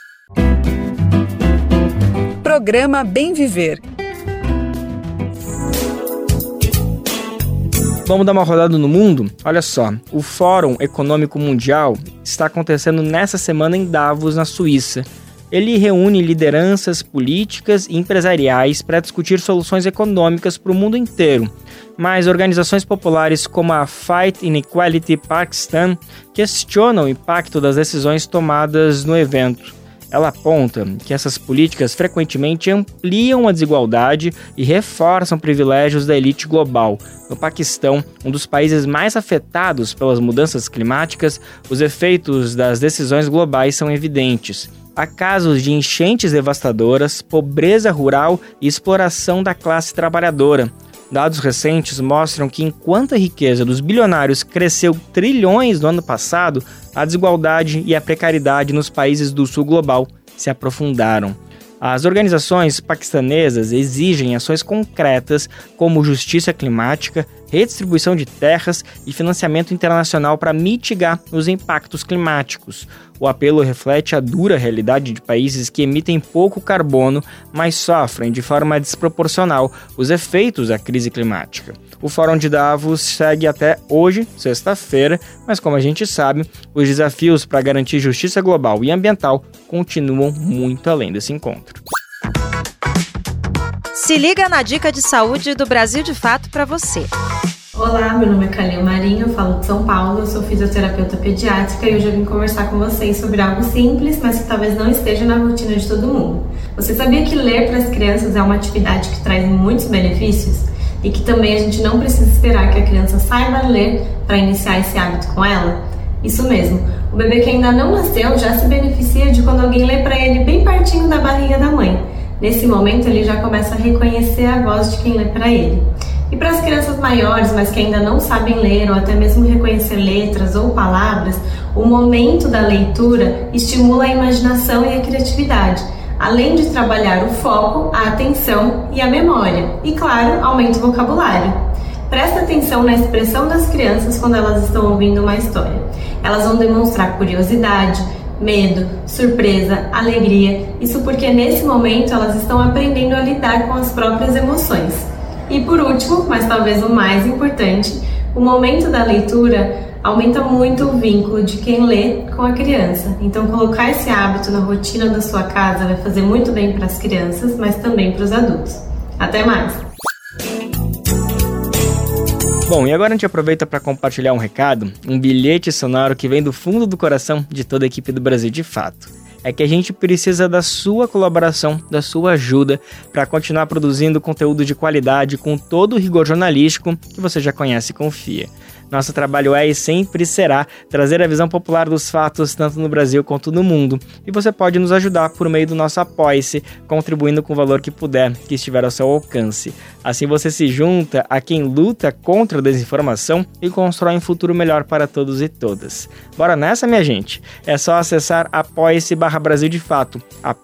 Programa Bem Viver. Vamos dar uma rodada no mundo? Olha só, o Fórum Econômico Mundial está acontecendo nessa semana em Davos, na Suíça. Ele reúne lideranças políticas e empresariais para discutir soluções econômicas para o mundo inteiro. Mas organizações populares como a Fight Inequality Pakistan questionam o impacto das decisões tomadas no evento. Ela aponta que essas políticas frequentemente ampliam a desigualdade e reforçam privilégios da elite global. No Paquistão, um dos países mais afetados pelas mudanças climáticas, os efeitos das decisões globais são evidentes. Há casos de enchentes devastadoras, pobreza rural e exploração da classe trabalhadora. Dados recentes mostram que enquanto a riqueza dos bilionários cresceu trilhões no ano passado, a desigualdade e a precariedade nos países do sul global se aprofundaram. As organizações paquistanesas exigem ações concretas como justiça climática, redistribuição de terras e financiamento internacional para mitigar os impactos climáticos. O apelo reflete a dura realidade de países que emitem pouco carbono, mas sofrem de forma desproporcional os efeitos da crise climática. O Fórum de Davos segue até hoje, sexta-feira, mas como a gente sabe, os desafios para garantir justiça global e ambiental continuam muito além desse encontro. Se liga na dica de saúde do Brasil de Fato para você. Olá, meu nome é Kalil Marinho, eu falo de São Paulo, eu sou fisioterapeuta pediátrica e hoje eu vim conversar com vocês sobre algo simples, mas que talvez não esteja na rotina de todo mundo. Você sabia que ler para as crianças é uma atividade que traz muitos benefícios? E que também a gente não precisa esperar que a criança saiba ler para iniciar esse hábito com ela? Isso mesmo, O bebê que ainda não nasceu já se beneficia de quando alguém lê para ele bem pertinho da barriga da mãe. Nesse momento ele já começa a reconhecer a voz de quem lê para ele. E para as crianças maiores, mas que ainda não sabem ler ou até mesmo reconhecer letras ou palavras, o momento da leitura estimula a imaginação e a criatividade, além de trabalhar o foco, a atenção e a memória. E claro, aumenta o vocabulário. Presta atenção na expressão das crianças quando elas estão ouvindo uma história. Elas vão demonstrar curiosidade, medo, surpresa, alegria. Isso porque nesse momento elas estão aprendendo a lidar com as próprias emoções. E por último, mas talvez o mais importante, o momento da leitura aumenta muito o vínculo de quem lê com a criança. Então colocar esse hábito na rotina da sua casa vai fazer muito bem para as crianças, mas também para os adultos. Até mais! Bom, e agora a gente aproveita para compartilhar um recado, um bilhete sonoro que vem do fundo do coração de toda a equipe do Brasil de Fato. É que a gente precisa da sua colaboração, da sua ajuda para continuar produzindo conteúdo de qualidade com todo o rigor jornalístico que você já conhece e confia. Nosso trabalho é e sempre será trazer a visão popular dos fatos tanto no Brasil quanto no mundo. E você pode nos ajudar por meio do nosso Apoia-se, contribuindo com o valor que puder, que estiver ao seu alcance. Assim você se junta a quem luta contra a desinformação e constrói um futuro melhor para todos e todas. Bora nessa, minha gente? É só acessar apoia-se/Brasil de Fato,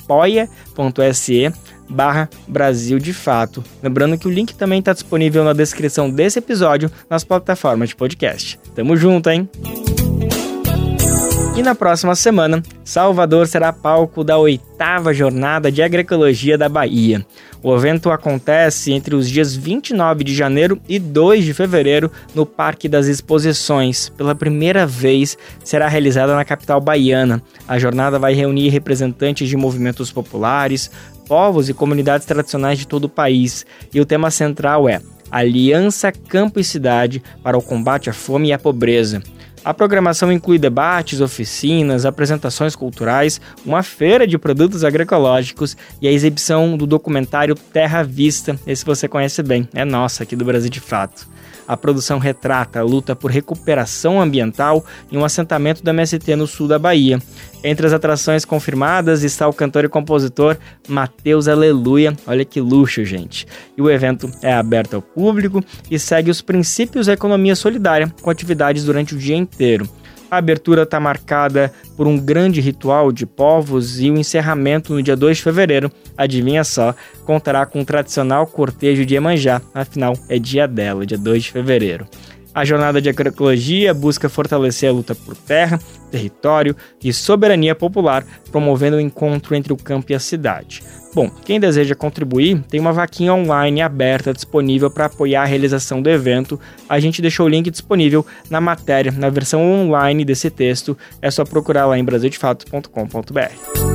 apoia.se/Brasil de Fato. Lembrando que o link também está disponível na descrição desse episódio nas plataformas de podcast. Tamo junto, hein? E na próxima semana, Salvador será palco da 8ª Jornada de Agroecologia da Bahia. O evento acontece entre os dias 29 de janeiro e 2 de fevereiro no Parque das Exposições. Pela primeira vez, será realizada na capital baiana. A jornada vai reunir representantes de movimentos populares, povos e comunidades tradicionais de todo o país. E o tema central é Aliança Campo e Cidade para o combate à fome e à pobreza. A programação inclui debates, oficinas, apresentações culturais, uma feira de produtos agroecológicos e a exibição do documentário Terra à Vista. Esse você conhece bem, é nosso aqui do Brasil de Fato. A produção retrata a luta por recuperação ambiental em um assentamento do MST no sul da Bahia. Entre as atrações confirmadas está o cantor e compositor Mateus Aleluia. Olha que luxo, gente. E o evento é aberto ao público e segue os princípios da economia solidária, com atividades durante o dia inteiro. A abertura está marcada por um grande ritual de povos e o encerramento no dia 2 de fevereiro, adivinha só, contará com o tradicional cortejo de Iemanjá, afinal é dia dela, dia 2 de fevereiro. A jornada de agroecologia busca fortalecer a luta por terra, território e soberania popular, promovendo o encontro entre o campo e a cidade. Bom, quem deseja contribuir, tem uma vaquinha online aberta disponível para apoiar a realização do evento. A gente deixou o link disponível na matéria, na versão online desse texto. É só procurar lá em brasildefato.com.br.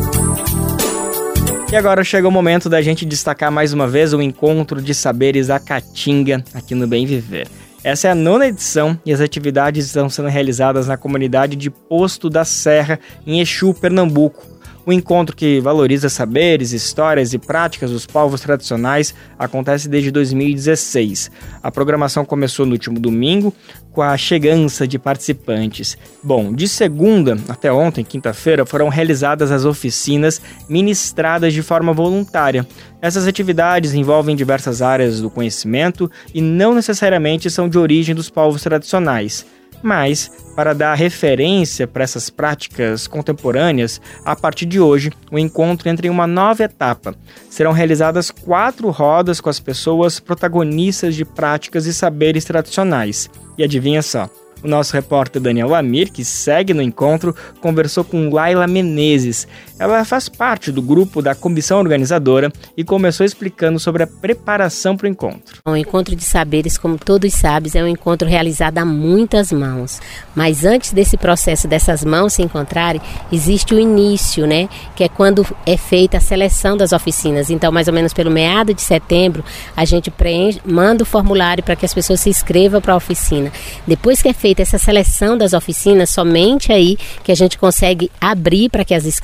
E agora chega o momento da gente destacar mais uma vez o Encontro de Saberes A Caatinga, aqui no Bem Viver. Essa é a 9ª edição e as atividades estão sendo realizadas na comunidade de Posto da Serra, em Exu, Pernambuco. O encontro, que valoriza saberes, histórias e práticas dos povos tradicionais, acontece desde 2016. A programação começou no último domingo, com a chegança de participantes. Bom, de segunda até ontem, quinta-feira, foram realizadas as oficinas ministradas de forma voluntária. Essas atividades envolvem diversas áreas do conhecimento e não necessariamente são de origem dos povos tradicionais. Mas, para dar referência para essas práticas contemporâneas, a partir de hoje, o encontro entra em uma nova etapa. Serão realizadas 4 rodas com as pessoas protagonistas de práticas e saberes tradicionais. E adivinha só, o nosso repórter Daniel Lamir, que segue no encontro, conversou com Laila Menezes. Ela faz parte do grupo da comissão organizadora e começou explicando sobre a preparação para o encontro. O Encontro de Saberes, como todos sabem, é um encontro realizado a muitas mãos. Mas antes desse processo dessas mãos se encontrarem, existe o início, né? Que é quando é feita a seleção das oficinas. Então, mais ou menos pelo meado de setembro, a gente manda o formulário para que as pessoas se inscrevam para a oficina. Depois que é feita essa seleção das oficinas, somente aí que a gente consegue abrir para que as inscrições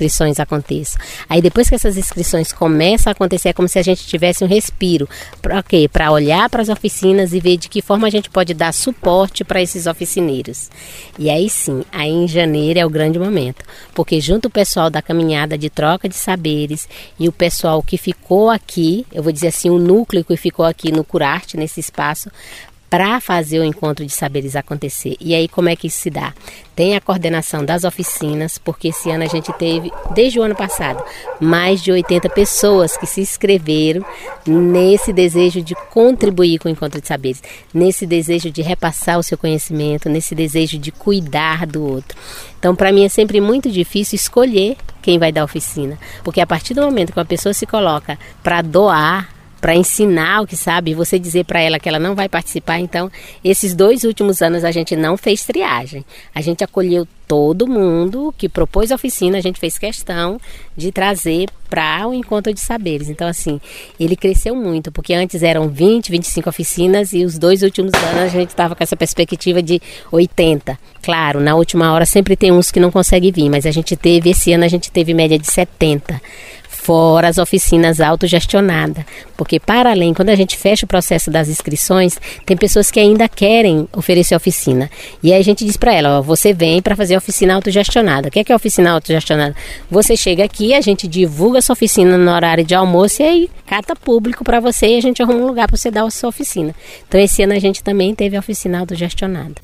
aconteçam. Aí depois que essas inscrições começam a acontecer, é como se a gente tivesse um respiro. Para quê? Para olhar para as oficinas e ver de que forma a gente pode dar suporte para esses oficineiros. E aí sim, aí em janeiro é o grande momento, porque junto o pessoal da caminhada de troca de saberes e o pessoal que ficou aqui, eu vou dizer assim, o núcleo que ficou aqui no Curarte, nesse espaço, para fazer o encontro de saberes acontecer. E aí como é que isso se dá? Tem a coordenação das oficinas, porque esse ano a gente teve, desde o ano passado, mais de 80 pessoas que se inscreveram nesse desejo de contribuir com o encontro de saberes, nesse desejo de repassar o seu conhecimento, nesse desejo de cuidar do outro. Então, para mim é sempre muito difícil escolher quem vai dar a oficina, porque a partir do momento que uma pessoa se coloca para doar, para ensinar o que sabe, e você dizer para ela que ela não vai participar. Então, esses 2 últimos anos a gente não fez triagem. A gente acolheu todo mundo que propôs a oficina, a gente fez questão de trazer para o encontro de saberes. Então, assim, ele cresceu muito, porque antes eram 20, 25 oficinas e os 2 últimos anos a gente estava com essa perspectiva de 80. Claro, na última hora sempre tem uns que não conseguem vir, mas esse ano a gente teve média de 70. Fora as oficinas autogestionadas, porque para além, quando a gente fecha o processo das inscrições, tem pessoas que ainda querem oferecer oficina, e aí a gente diz para ela, ó, você vem para fazer oficina autogestionada. O que é oficina autogestionada? Você chega aqui, a gente divulga a sua oficina no horário de almoço e aí cata público para você e a gente arruma um lugar para você dar a sua oficina. Então esse ano a gente também teve a oficina autogestionada.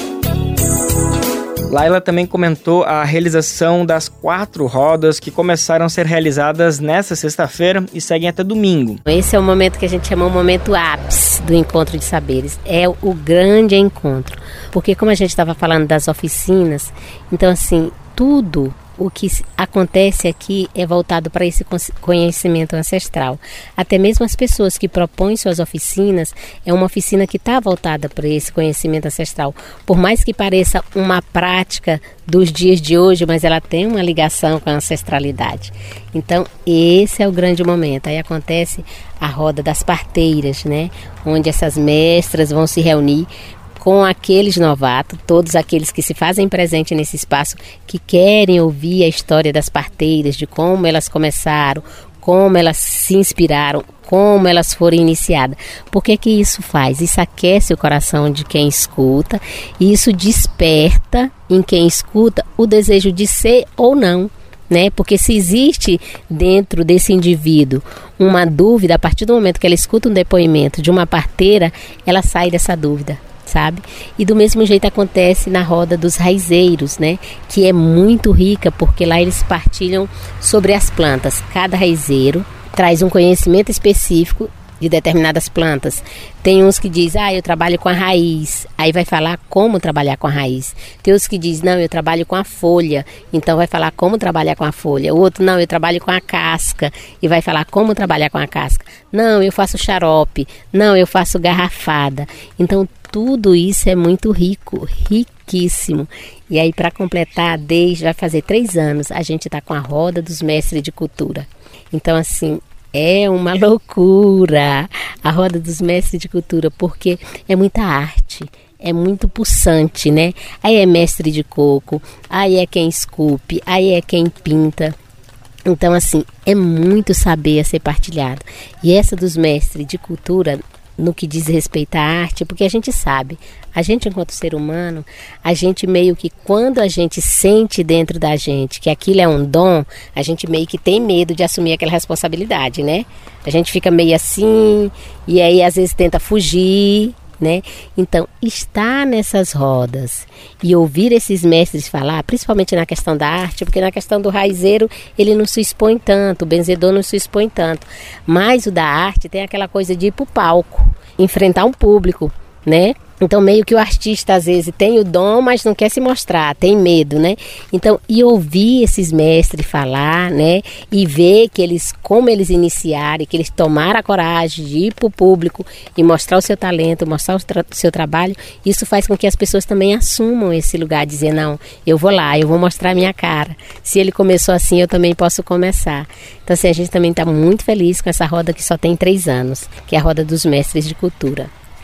Laila também comentou a realização das 4 rodas que começaram a ser realizadas nesta sexta-feira e seguem até domingo. Esse é o momento que a gente chama o momento ápice do encontro de saberes. É o grande encontro. Porque como a gente estava falando das oficinas, então assim, tudo o que acontece aqui é voltado para esse conhecimento ancestral. Até mesmo as pessoas que propõem suas oficinas, é uma oficina que está voltada para esse conhecimento ancestral. Por mais que pareça uma prática dos dias de hoje, mas ela tem uma ligação com a ancestralidade. Então, esse é o grande momento. Aí acontece a roda das parteiras, né? Onde essas mestras vão se reunir com aqueles novatos, todos aqueles que se fazem presente nesse espaço, que querem ouvir a história das parteiras, de como elas começaram, como elas se inspiraram, como elas foram iniciadas. Por que que isso faz? Isso aquece o coração de quem escuta, e isso desperta em quem escuta o desejo de ser ou não, né? Porque se existe dentro desse indivíduo uma dúvida, a partir do momento que ela escuta um depoimento de uma parteira, ela sai dessa dúvida, sabe? E do mesmo jeito acontece na roda dos raizeiros, né? Que é muito rica, porque lá eles partilham sobre as plantas. Cada raizeiro traz um conhecimento específico de determinadas plantas. Tem uns que diz, eu trabalho com a raiz, aí vai falar como trabalhar com a raiz. Tem outros que diz, não, eu trabalho com a folha, então vai falar como trabalhar com a folha. O outro, não, eu trabalho com a casca, e vai falar como trabalhar com a casca. Não, eu faço xarope, não, eu faço garrafada. Então, tudo isso é muito rico, riquíssimo. E aí, para completar, vai fazer 3 anos, a gente está com a roda dos mestres de cultura. Então, assim, é uma loucura a roda dos mestres de cultura, porque é muita arte, é muito pulsante, né? Aí é mestre de coco, aí é quem esculpe, aí é quem pinta. Então, assim, é muito saber a ser partilhado. E essa dos mestres de cultura, no que diz respeito à arte, porque a gente sabe, a gente enquanto ser humano, a gente meio que quando a gente sente dentro da gente que aquilo é um dom, a gente meio que tem medo de assumir aquela responsabilidade, né? A gente fica meio assim, e aí às vezes tenta fugir, né? Então, estar nessas rodas e ouvir esses mestres falar, principalmente na questão da arte, porque na questão do raizeiro ele não se expõe tanto, o benzedor não se expõe tanto, mas o da arte tem aquela coisa de ir pro palco, enfrentar um público, né? Então, meio que o artista, às vezes, tem o dom, mas não quer se mostrar, tem medo, né? Então, e ouvir esses mestres falar, né? E ver que como eles iniciaram, que eles tomaram a coragem de ir para o público e mostrar o seu talento, mostrar o seu trabalho, isso faz com que as pessoas também assumam esse lugar, dizer, não, eu vou lá, eu vou mostrar a minha cara. Se ele começou assim, eu também posso começar. Então, assim, a gente também está muito feliz com essa roda que só tem 3 anos, que é a roda dos mestres de cultura.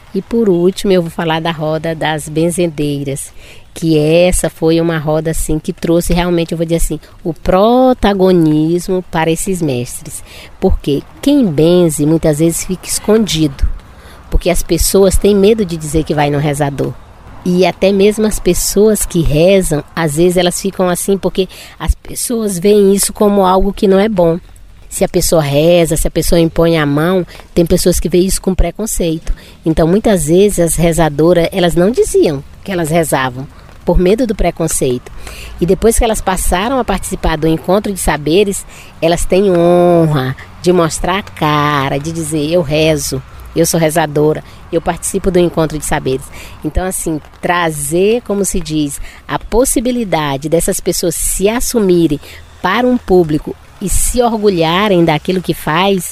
E por último eu vou falar da roda das benzedeiras, que essa foi uma roda assim que trouxe realmente, eu vou dizer assim, o protagonismo para esses mestres. Porque quem benze muitas vezes fica escondido, porque as pessoas têm medo de dizer que vai no rezador. E até mesmo as pessoas que rezam, às vezes elas ficam assim porque as pessoas veem isso como algo que não é bom. Se a pessoa reza, se a pessoa impõe a mão, tem pessoas que veem isso com preconceito. Então muitas vezes as rezadoras, elas não diziam que elas rezavam, por medo do preconceito. E depois que elas passaram a participar do encontro de saberes, elas têm honra de mostrar a cara, de dizer, eu rezo, eu sou rezadora, eu participo do encontro de saberes. Então, assim, trazer, como se diz, a possibilidade dessas pessoas se assumirem para um público e se orgulharem daquilo que faz,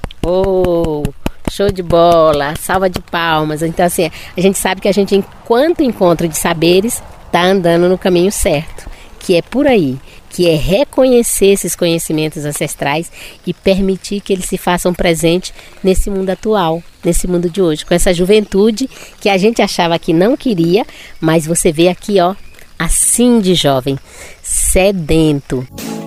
show de bola, salva de palmas. Então, assim, a gente sabe que a gente, enquanto encontro de saberes, está andando no caminho certo, que é por aí, que é reconhecer esses conhecimentos ancestrais e permitir que eles se façam presente nesse mundo atual, nesse mundo de hoje, com essa juventude que a gente achava que não queria, mas você vê aqui, ó, assim de jovem, sedento.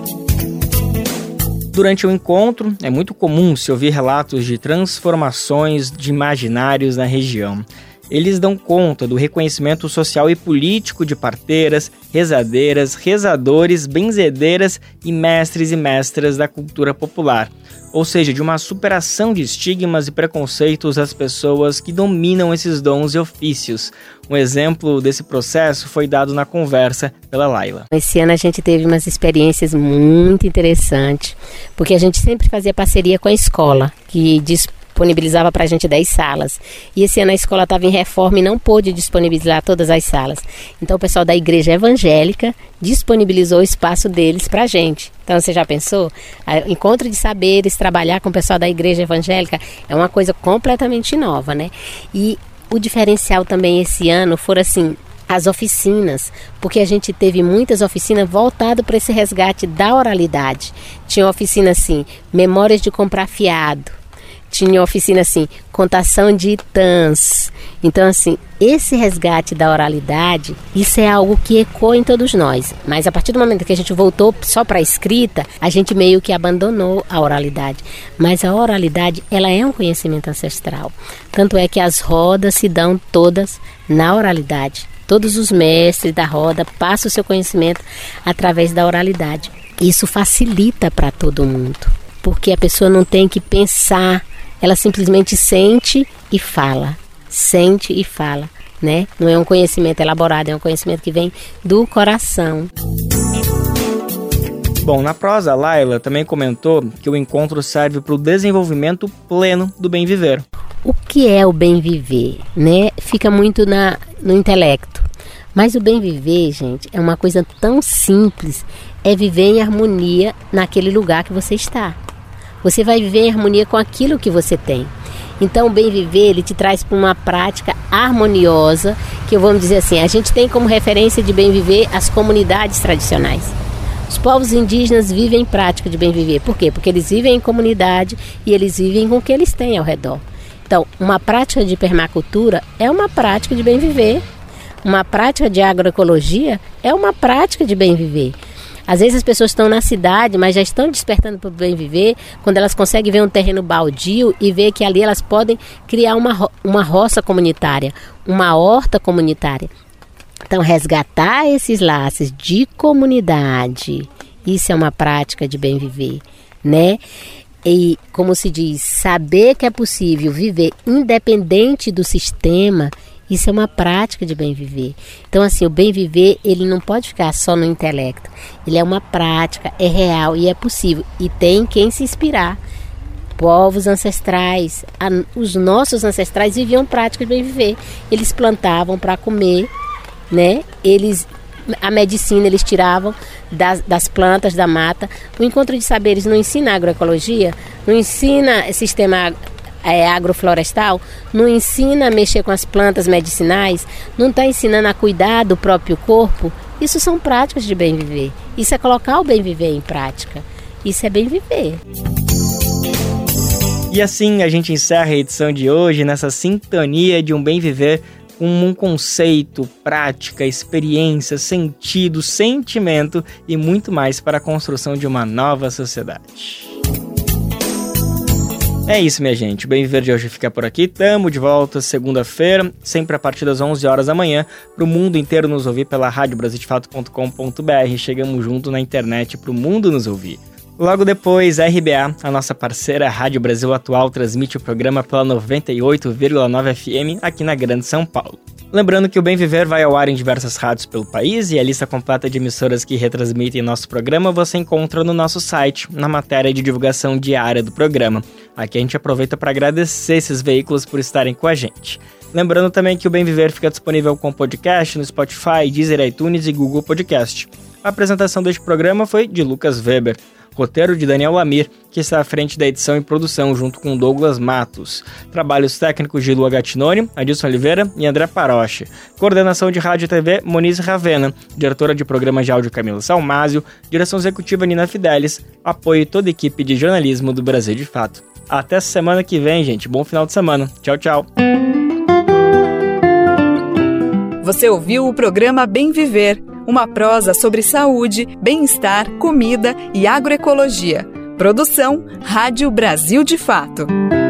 Durante o encontro, é muito comum se ouvir relatos de transformações de imaginários na região. Eles dão conta do reconhecimento social e político de parteiras, rezadeiras, rezadores, benzedeiras e mestras da cultura popular. Ou seja, de uma superação de estigmas e preconceitos das pessoas que dominam esses dons e ofícios. Um exemplo desse processo foi dado na conversa pela Laila. Esse ano a gente teve umas experiências muito interessantes, porque a gente sempre fazia parceria com a escola, que disponibilizava para a gente 10 salas. E esse ano a escola estava em reforma e não pôde disponibilizar todas as salas. Então o pessoal da igreja evangélica disponibilizou o espaço deles para a gente. Então você já pensou? Encontro de saberes, trabalhar com o pessoal da igreja evangélica é uma coisa completamente nova, né? E o diferencial também esse ano foram assim, as oficinas, porque a gente teve muitas oficinas voltadas para esse resgate da oralidade. Tinha oficina assim, memórias de comprar fiado. Tinha oficina assim, contação de itãs. Então assim, esse resgate da oralidade, isso é algo que ecoa em todos nós. Mas a partir do momento que a gente voltou só para a escrita, a gente meio que abandonou a oralidade. Mas a oralidade, ela é um conhecimento ancestral. Tanto é que as rodas se dão todas na oralidade. Todos os mestres da roda passam o seu conhecimento através da oralidade. Isso facilita para todo mundo, porque a pessoa não tem que pensar. Ela simplesmente sente e fala, né? Não é um conhecimento elaborado, é um conhecimento que vem do coração. Bom, na prosa, a Laila também comentou que o encontro serve para o desenvolvimento pleno do bem viver. O que é o bem viver, né? Fica muito no intelecto. Mas o bem viver, gente, é uma coisa tão simples, é viver em harmonia naquele lugar que você está. Você vai viver em harmonia com aquilo que você tem. Então o bem viver, ele te traz para uma prática harmoniosa, que vamos dizer assim, a gente tem como referência de bem viver as comunidades tradicionais. Os povos indígenas vivem em prática de bem viver. Por quê? Porque eles vivem em comunidade e eles vivem com o que eles têm ao redor. Então, uma prática de permacultura é uma prática de bem viver. Uma prática de agroecologia é uma prática de bem viver. Às vezes as pessoas estão na cidade, mas já estão despertando para o bem viver, quando elas conseguem ver um terreno baldio e ver que ali elas podem criar uma roça comunitária, uma horta comunitária. Então, resgatar esses laços de comunidade, isso é uma prática de bem viver, né? E, como se diz, saber que é possível viver independente do sistema, isso é uma prática de bem viver. Então, assim, o bem viver, ele não pode ficar só no intelecto. Ele é uma prática, é real e é possível. E tem quem se inspirar. Povos ancestrais, os nossos ancestrais viviam prática de bem viver. Eles plantavam para comer, né? A medicina eles tiravam das plantas, da mata. O encontro de saberes não ensina agroecologia, não ensina sistema agroflorestal, não ensina a mexer com as plantas medicinais, não está ensinando a cuidar do próprio corpo. Isso são práticas de bem viver. Isso é colocar o bem viver em prática. Isso é bem viver. E assim a gente encerra a edição de hoje nessa sintonia de um bem viver com um conceito, prática, experiência, sentido, sentimento e muito mais para a construção de uma nova sociedade. É isso, minha gente. O Bem Viver de hoje fica por aqui. Tamo de volta segunda-feira, sempre a partir das 11 horas da manhã, para o mundo inteiro nos ouvir pela radiobrasildefato.com.br. Chegamos junto na internet para o mundo nos ouvir. Logo depois, a RBA, a nossa parceira Rádio Brasil Atual, transmite o programa pela 98,9 FM aqui na Grande São Paulo. Lembrando que o Bem Viver vai ao ar em diversas rádios pelo país e a lista completa de emissoras que retransmitem nosso programa você encontra no nosso site, na matéria de divulgação diária do programa. Aqui a gente aproveita para agradecer esses veículos por estarem com a gente. Lembrando também que o Bem Viver fica disponível com podcast no Spotify, Deezer, iTunes e Google Podcast. A apresentação deste programa foi de Lucas Weber. Roteiro de Daniel Lamir, que está à frente da edição e produção, junto com Douglas Matos. Trabalhos técnicos de Lua Gattinoni, Adilson Oliveira e André Paroche. Coordenação de Rádio e TV, Moniz Ravena. Diretora de programa de áudio, Camila Salmásio. Direção executiva, Nina Fidelis. Apoio toda a equipe de jornalismo do Brasil de Fato. Até semana que vem, gente. Bom final de semana. Tchau, tchau. Você ouviu o programa Bem Viver, uma prosa sobre saúde, bem-estar, comida e agroecologia. Produção Rádio Brasil de Fato.